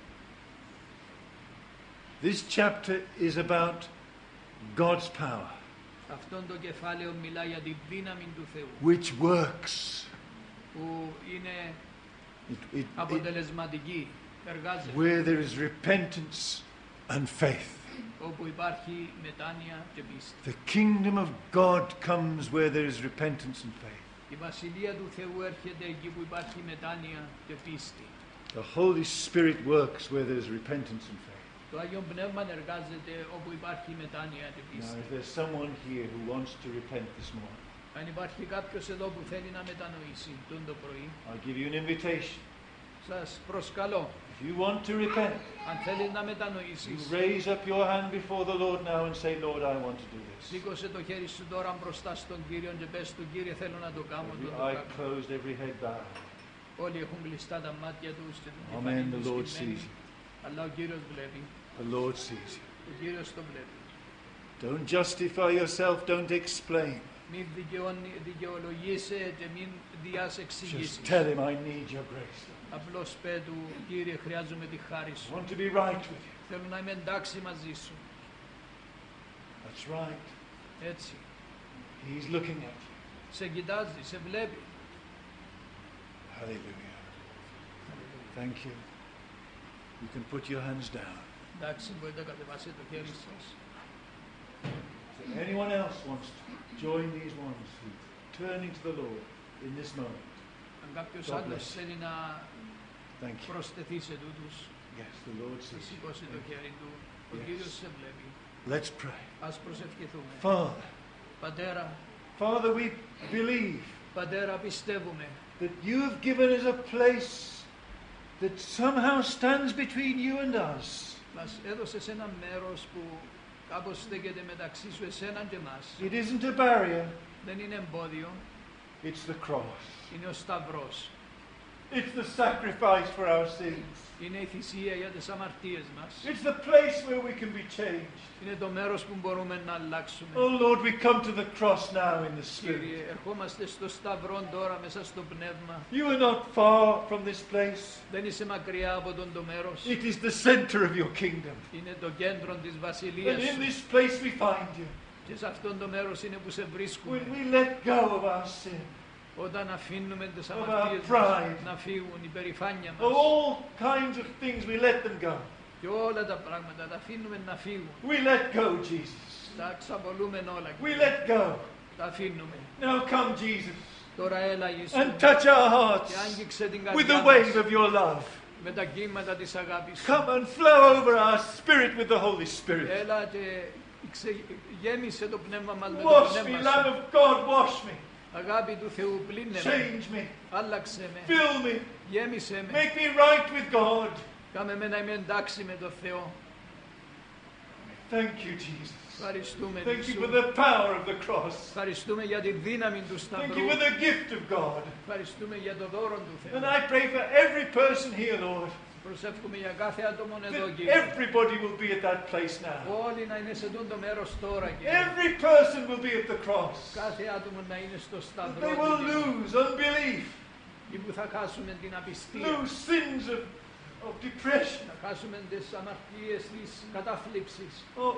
This chapter is about God's power, Αυτό το κεφάλαιο μιλάει για τη δύναμη του Θεού, which works. που είναι It, αποτελεσματική, εργάζεται, where there is repentance and faith. όπου υπάρχει μετάνοια και πίστη. The kingdom of God comes where there is repentance and faith. Η Βασιλεία του Θεού έρχεται εκεί που υπάρχει μετάνοια και πίστη. The Holy Spirit works where there is repentance and faith. Το Άγιο Πνεύμα εργάζεται όπου υπάρχει μετάνοια και Now, πίστη. if there's someone here who wants to repent this morning, Αν υπάρχει κάποιος εδώ που θέλει να μετανοήσει το πρωί, I'll give you an invitation. σας προσκαλώ, If you want to repent, αν θέλεις να you μετανοήσεις, raise up your hand before the Lord now and say, Lord, I want to do this. σήκωσε το χέρι σου τώρα μπροστά στον Κύριο και πες του, Κύριε, θέλω να το κάνω. Every το eye κάνω. closed, every head bowed. Όλοι έχουν κλειστά τα μάτια τους και την Amen. κεφαλή The τους Lord σκυμμένη. sees you. Αλλά ο Κύριος βλέπει, The Lord sees you. ο Κύριος το βλέπει. Don't justify yourself, don't explain. Μην δικαιολογήσει και μην διάς Just εξηγήσεις. tell him, I need your grace. Απλώς πέ του, Κύριε, χρειάζομαι τη χάρη I σου. want to be right with you. Θέλω να είμαι εντάξει μαζί σου. That's right. Έτσι. He's looking at you. Σε κοιτάζει, σε βλέπει. Hallelujah. Thank you. You can put your hands down. Εντάξει, μπορείτε να κατεβάσετε το χέρι σας. If anyone else wants to join these ones who turning to the Lord in this moment, Αν κάποιος God άλλος bless you. θέλει να thank you. προσθεθεί σε τούτους, Yes, the Lord θα sees you. σηκώσει το χέρι του. Ο Yes. Κύριος σε βλέπει. Let's pray. Ας προσευχηθούμε. Father, Πατέρα, Father, we believe Πατέρα, πιστεύουμε that you have given us a place that somehow stands between you and us. μας έδωσες ένα μέρος που κάπως στέκεται μεταξύ σου εσέναν και εμάς. It isn't a barrier, Δεν είναι εμπόδιο, it's the cross. είναι ο Σταυρός. It's the sacrifice for our sins. Είναι η θυσία για τις αμαρτίες μας. It's the place where we can be changed. Είναι το μέρος που μπορούμε να αλλάξουμε. Oh Lord, we come to the cross now in the Κύριε, Spirit. ερχόμαστε στο Σταυρό τώρα μέσα στο πνεύμα. You are not far from this place. Δεν είσαι μακριά από τον το μέρος. It is the center of your kingdom. Είναι το κέντρο της And Βασιλείας in σου. this place we find you. Και σε αυτόν το μέρος είναι που σε βρίσκουμε. When we let go of our sin, Όταν αφήνουμε τις our αμαρτίες pride, μας να φύγουν, η περηφάνεια of μας all kinds of things, we let them go. και όλα τα πράγματα τα αφήνουμε να φύγουν. We let go, Jesus. Τα ξαπολούμε όλα. We let go. Τα αφήνουμε. Now come, Jesus, Τώρα έλα Ιησού and touch our hearts και άγγιξε την with the καρδιά wave μας of your love. με τα κύματα της αγάπης σου. Come and flow over our spirit with the Holy Spirit. Έλα και γέμισε το πνεύμα μας με το Wash me, πνεύμα Lamb σου. of God, wash me. Αγάπη του Θεού πλύνε με, Change me. άλλαξε με, Fill me. γέμισε με, Make me right with God. κάμε με να είμαι εντάξει με το Θεό. Thank you, Jesus. Ευχαριστούμε Thank you Ιησού. for the power of the cross. Ευχαριστούμε για τη δύναμη του Thank Σταυρού. you for the gift of God. Ευχαριστούμε για το δώρο του And Θεού. I pray for every person here, Lord, Προσεύχομαι για κάθε άτομο εδώ, that Κύριε. everybody will be at that place now. Όλοι να είναι σε τούτο μέρος τώρα, Κύριε. Every person will be at the cross. Κάθε άτομο να είναι στο σταυρό They του, will Κύριε. lose unbelief, Ή που θα χάσουμε την απιστία. lose sins of depression, Θα χάσουμε τις αμαρτίες της κατάθλιψης,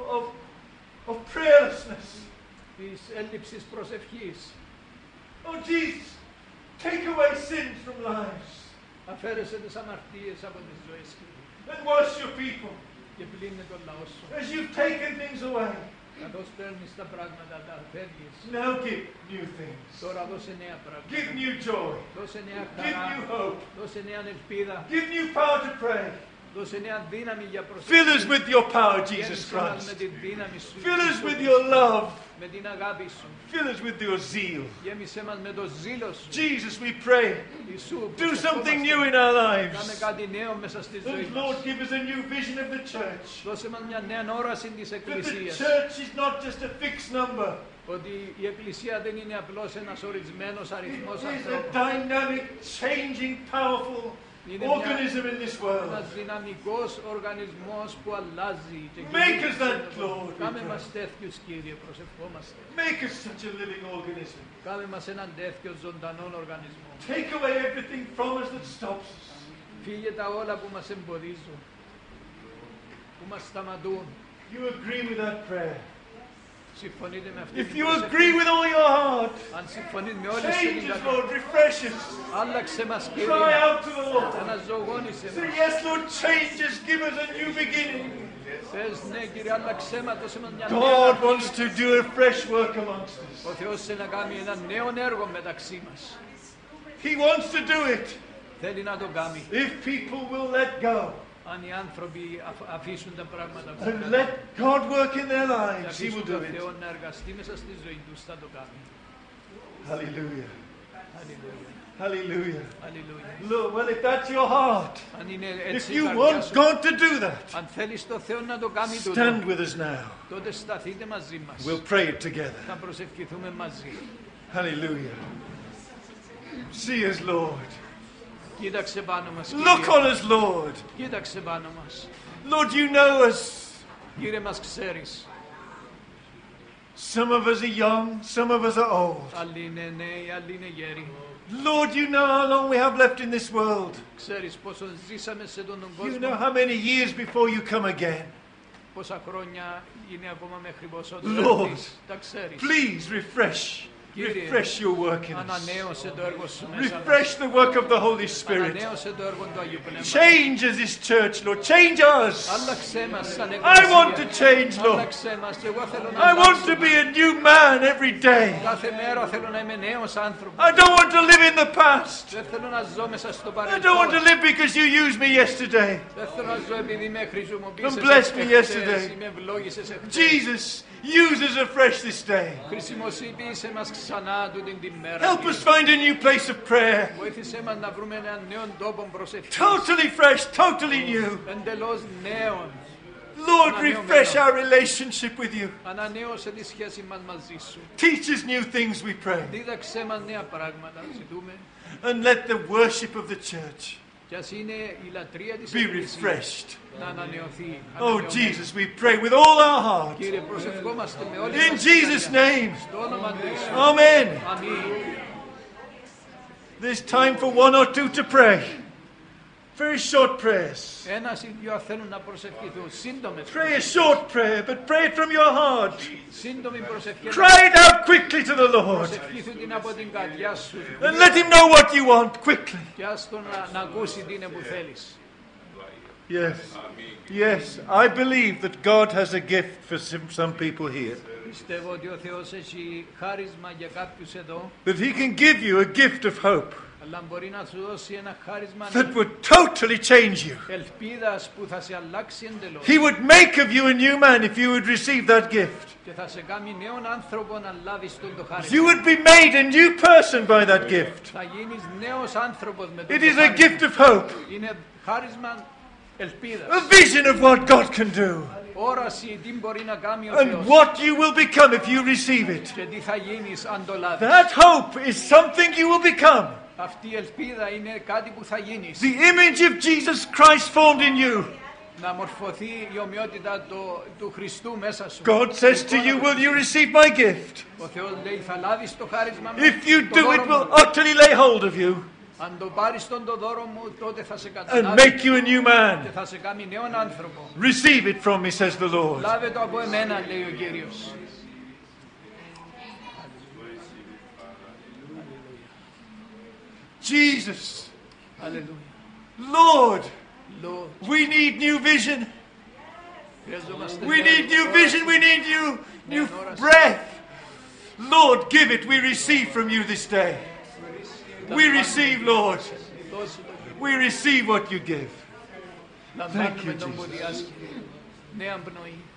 of prayerlessness. της έλλειψης προσευχής. Oh, Jesus, take away sins from lives Αφαίρεσε τις αμαρτίες από τις ζωές, Κύριε. and wash your people. Και πλύνε τον λαό σου. As you've taken things away, Καθώς παίρνεις τα πράγματα, τα φεύγεις. now give new things. Τώρα δώσε νέα πράγματα. Give new joy. Δώσε νέα Give new χαρά. hope. Δώσε νέα ελπίδα. Give new power to pray. Δώσε νέα δύναμη για Fill us προσευχή. with your power, Jesus Γέμισε μας με Christ. τη δύναμη σου. Fill us Ιησού with Χριστέ. your love. Με την αγάπη σου. Fill us with your zeal. Γέμισε μας με το ζήλο σου. Jesus, we pray, Ιησού, do something new προσευχόμαστε. in our Κάνε lives. κάτι νέο μέσα στη ζωή And μας. Lord, give us a new vision of the church. Δώσε μας μια νέα όραση της That the Εκκλησίας. church is not just a fixed number. Ότι η Εκκλησία δεν είναι απλώς ένας ορισμένος It αριθμός is a ανθρώπων. dynamic, changing, powerful Είναι organism in this world. ένας δυναμικός οργανισμός που αλλάζει. Και Make κινείται us that, στον κόσμο. Lord, we Κάμε pray. μας τέτοιους, Κύριε, προσευχόμαστε. Make us such a living organism. Κάμε μας έναν τέτοιο ζωντανό οργανισμό. Take away everything from us that stops us. Φύγε τα όλα που μας εμποδίζουν, που μας σταματούν. You agree with that prayer. Συμφωνείτε με αυτή If την you προσευχή? agree with all your heart, Αν συμφωνείς με όλη σου change την us, καρδιά, Lord, refresh us. άλλαξε μας, Cry Κύριε, out to the Lord. αναζωογόνησε Say, μας. yes, Lord, change us, give us a new beginning. Πες, ναι, Κύριε, άλλαξέ μας, δώσε μας μια νέα God αρχή. wants to do a fresh work amongst us. Ο Θεός θέλει να κάνει ένα νέο έργο μεταξύ μας. He wants to do it Θέλει να το κάνει. if people will let go Αν οι άνθρωποι αφήσουν τα πράγματα που and let God work in their και lives, He αφήσουν will do τον it. Θεό να εργαστεί μέσα στη ζωή τους, θα το κάνει. Hallelujah. Αλληλούια. Hallelujah. Αλληλούια. Lord, well, if that's your heart, Αν είναι if έτσι η you καρδιά want σου, God to do that, αν θέλεις το Θεό να το κάνει τούτο, stand with us now. τότε σταθείτε μαζί μας. We'll pray it together. Θα προσευχηθούμε μαζί. Hallelujah. See us, Lord. Κοίταξε πάνω μας, Look Κύριε. on us, Lord. Κοίταξε πάνω μας. Lord, you know us. Κύριε, μας ξέρεις. Some of us are young, some of us are old. Άλλοι είναι νέοι, άλλοι είναι γέροι. Lord, you know how long we have left in this world. Ξέρεις πόσο ζήσαμε σε τον You κόσμο, know how many years before you come again. πόσα χρόνια είναι ακόμα μέχρι πόσο Lord, έρθεις. Τα ξέρεις. Please refresh your work in us. Ανανέωσε το έργο σου μέσα μας. Refresh the work of the Holy Spirit. Ανανέωσε το έργο του Αγίου Πνεύματος. Change us, this church, Lord. Change us. Άλλαξέ μας σαν I εκκλησία. want to change, Lord. Άλλαξέ μας και εγώ θέλω να I want αλλάξω. to be a new man every day. Κάθε μέρα θέλω να είμαι νέος άνθρωπος. I don't want to live in the past. Δεν θέλω να ζω μέσα στο I παρελθόν. don't want to live because you used me yesterday. Δεν θέλω να ζω επειδή με χρησιμοποίησες And blessed me εχθές yesterday. ή με ευλόγησες εχθές. Jesus, use us afresh this day. Χρησιμοποίησε μας ξανά τούτην την μέρα. Help us find a new place of prayer. Βοήθησέ μας να βρούμε έναν νέο τόπο προσευχής. Totally fresh, totally new. Εντελώς νέον. Lord, refresh our relationship with you. Ανανέωσε τη σχέση μας μαζί σου. Teach us new things, we pray. Δίδαξέ μας νέα πράγματα, ζητούμε. And let the worship of the church Κι ας είναι η λατρεία της be Εκκλησίας refreshed. να ανανεωθεί. Oh, ανανεωμένη. Jesus, we pray with all our heart. Κύριε, προσευχόμαστε με όλη In μας Jesus' την καρδιά. name. Στο όνομα του Ιησού. Amen. Αμήν. There's time for one or two to pray. Very short prayers. Ένας ή δυο θέλουν να προσευχηθούν. Σύντομες Pray a προσευχές. short prayer, but pray it from your heart. Σύντομη προσευχή. Cry it out quickly to the Lord. Προσευχήθου την από την καρδιά σου. And let him know what you want quickly. Και ας τον να ακούσει τι είναι που θέλεις. Yes. Yes, I believe that God has a gift for some people here. Πιστεύω ότι ο Θεός έχει χάρισμα για κάποιους εδώ, That he can give you a gift of hope αλλά μπορεί να σου δώσει ένα χάρισμα that would totally change you. ελπίδας που θα σε αλλάξει εντελώς. He would make of you a new man if you would receive that gift. Και θα σε κάνει νέον άνθρωπο να λάβεις τον το You χάρισμα. would be made a new person by that gift. Θα γίνεις νέος άνθρωπος με τον It το is a χάρισμα. gift of hope, Είναι χάρισμα ελπίδας. a vision of what God can do, Όραση τι μπορεί να κάνει ο and Θεός. what you will become if you receive it. Και τι θα γίνεις αν το λάβεις. That hope is something you will become. Αυτή η ελπίδα είναι κάτι που θα γίνεις. The image of Jesus Christ formed in you. Να μορφωθεί η ομοιότητα του Χριστού μέσα σου. God says to you, will you receive my gift? Ο Θεός λέει θα λάβεις το χάρισμα μου. If you το do, δώρο it μου. will utterly lay hold of you Αν το πάρεις τον το δώρο μου, τότε θα σε and καταλάβει make you a new και man. θα σε κάνει νέον άνθρωπο. Receive it from me, says the Lord. Λάβε το από εμένα, λέει ο Κύριος. Jesus, Αλληλούια. Lord, Λόγω. we need new vision. Χρειαζόμαστε We need new όραση. vision. We need new breath. Lord, give it. We receive from you this day. We receive, Lord. Δώσε το. We receive what you give. Λαμβάνουμε you, τον Jesus. που διάσχει. Νέα πνοή.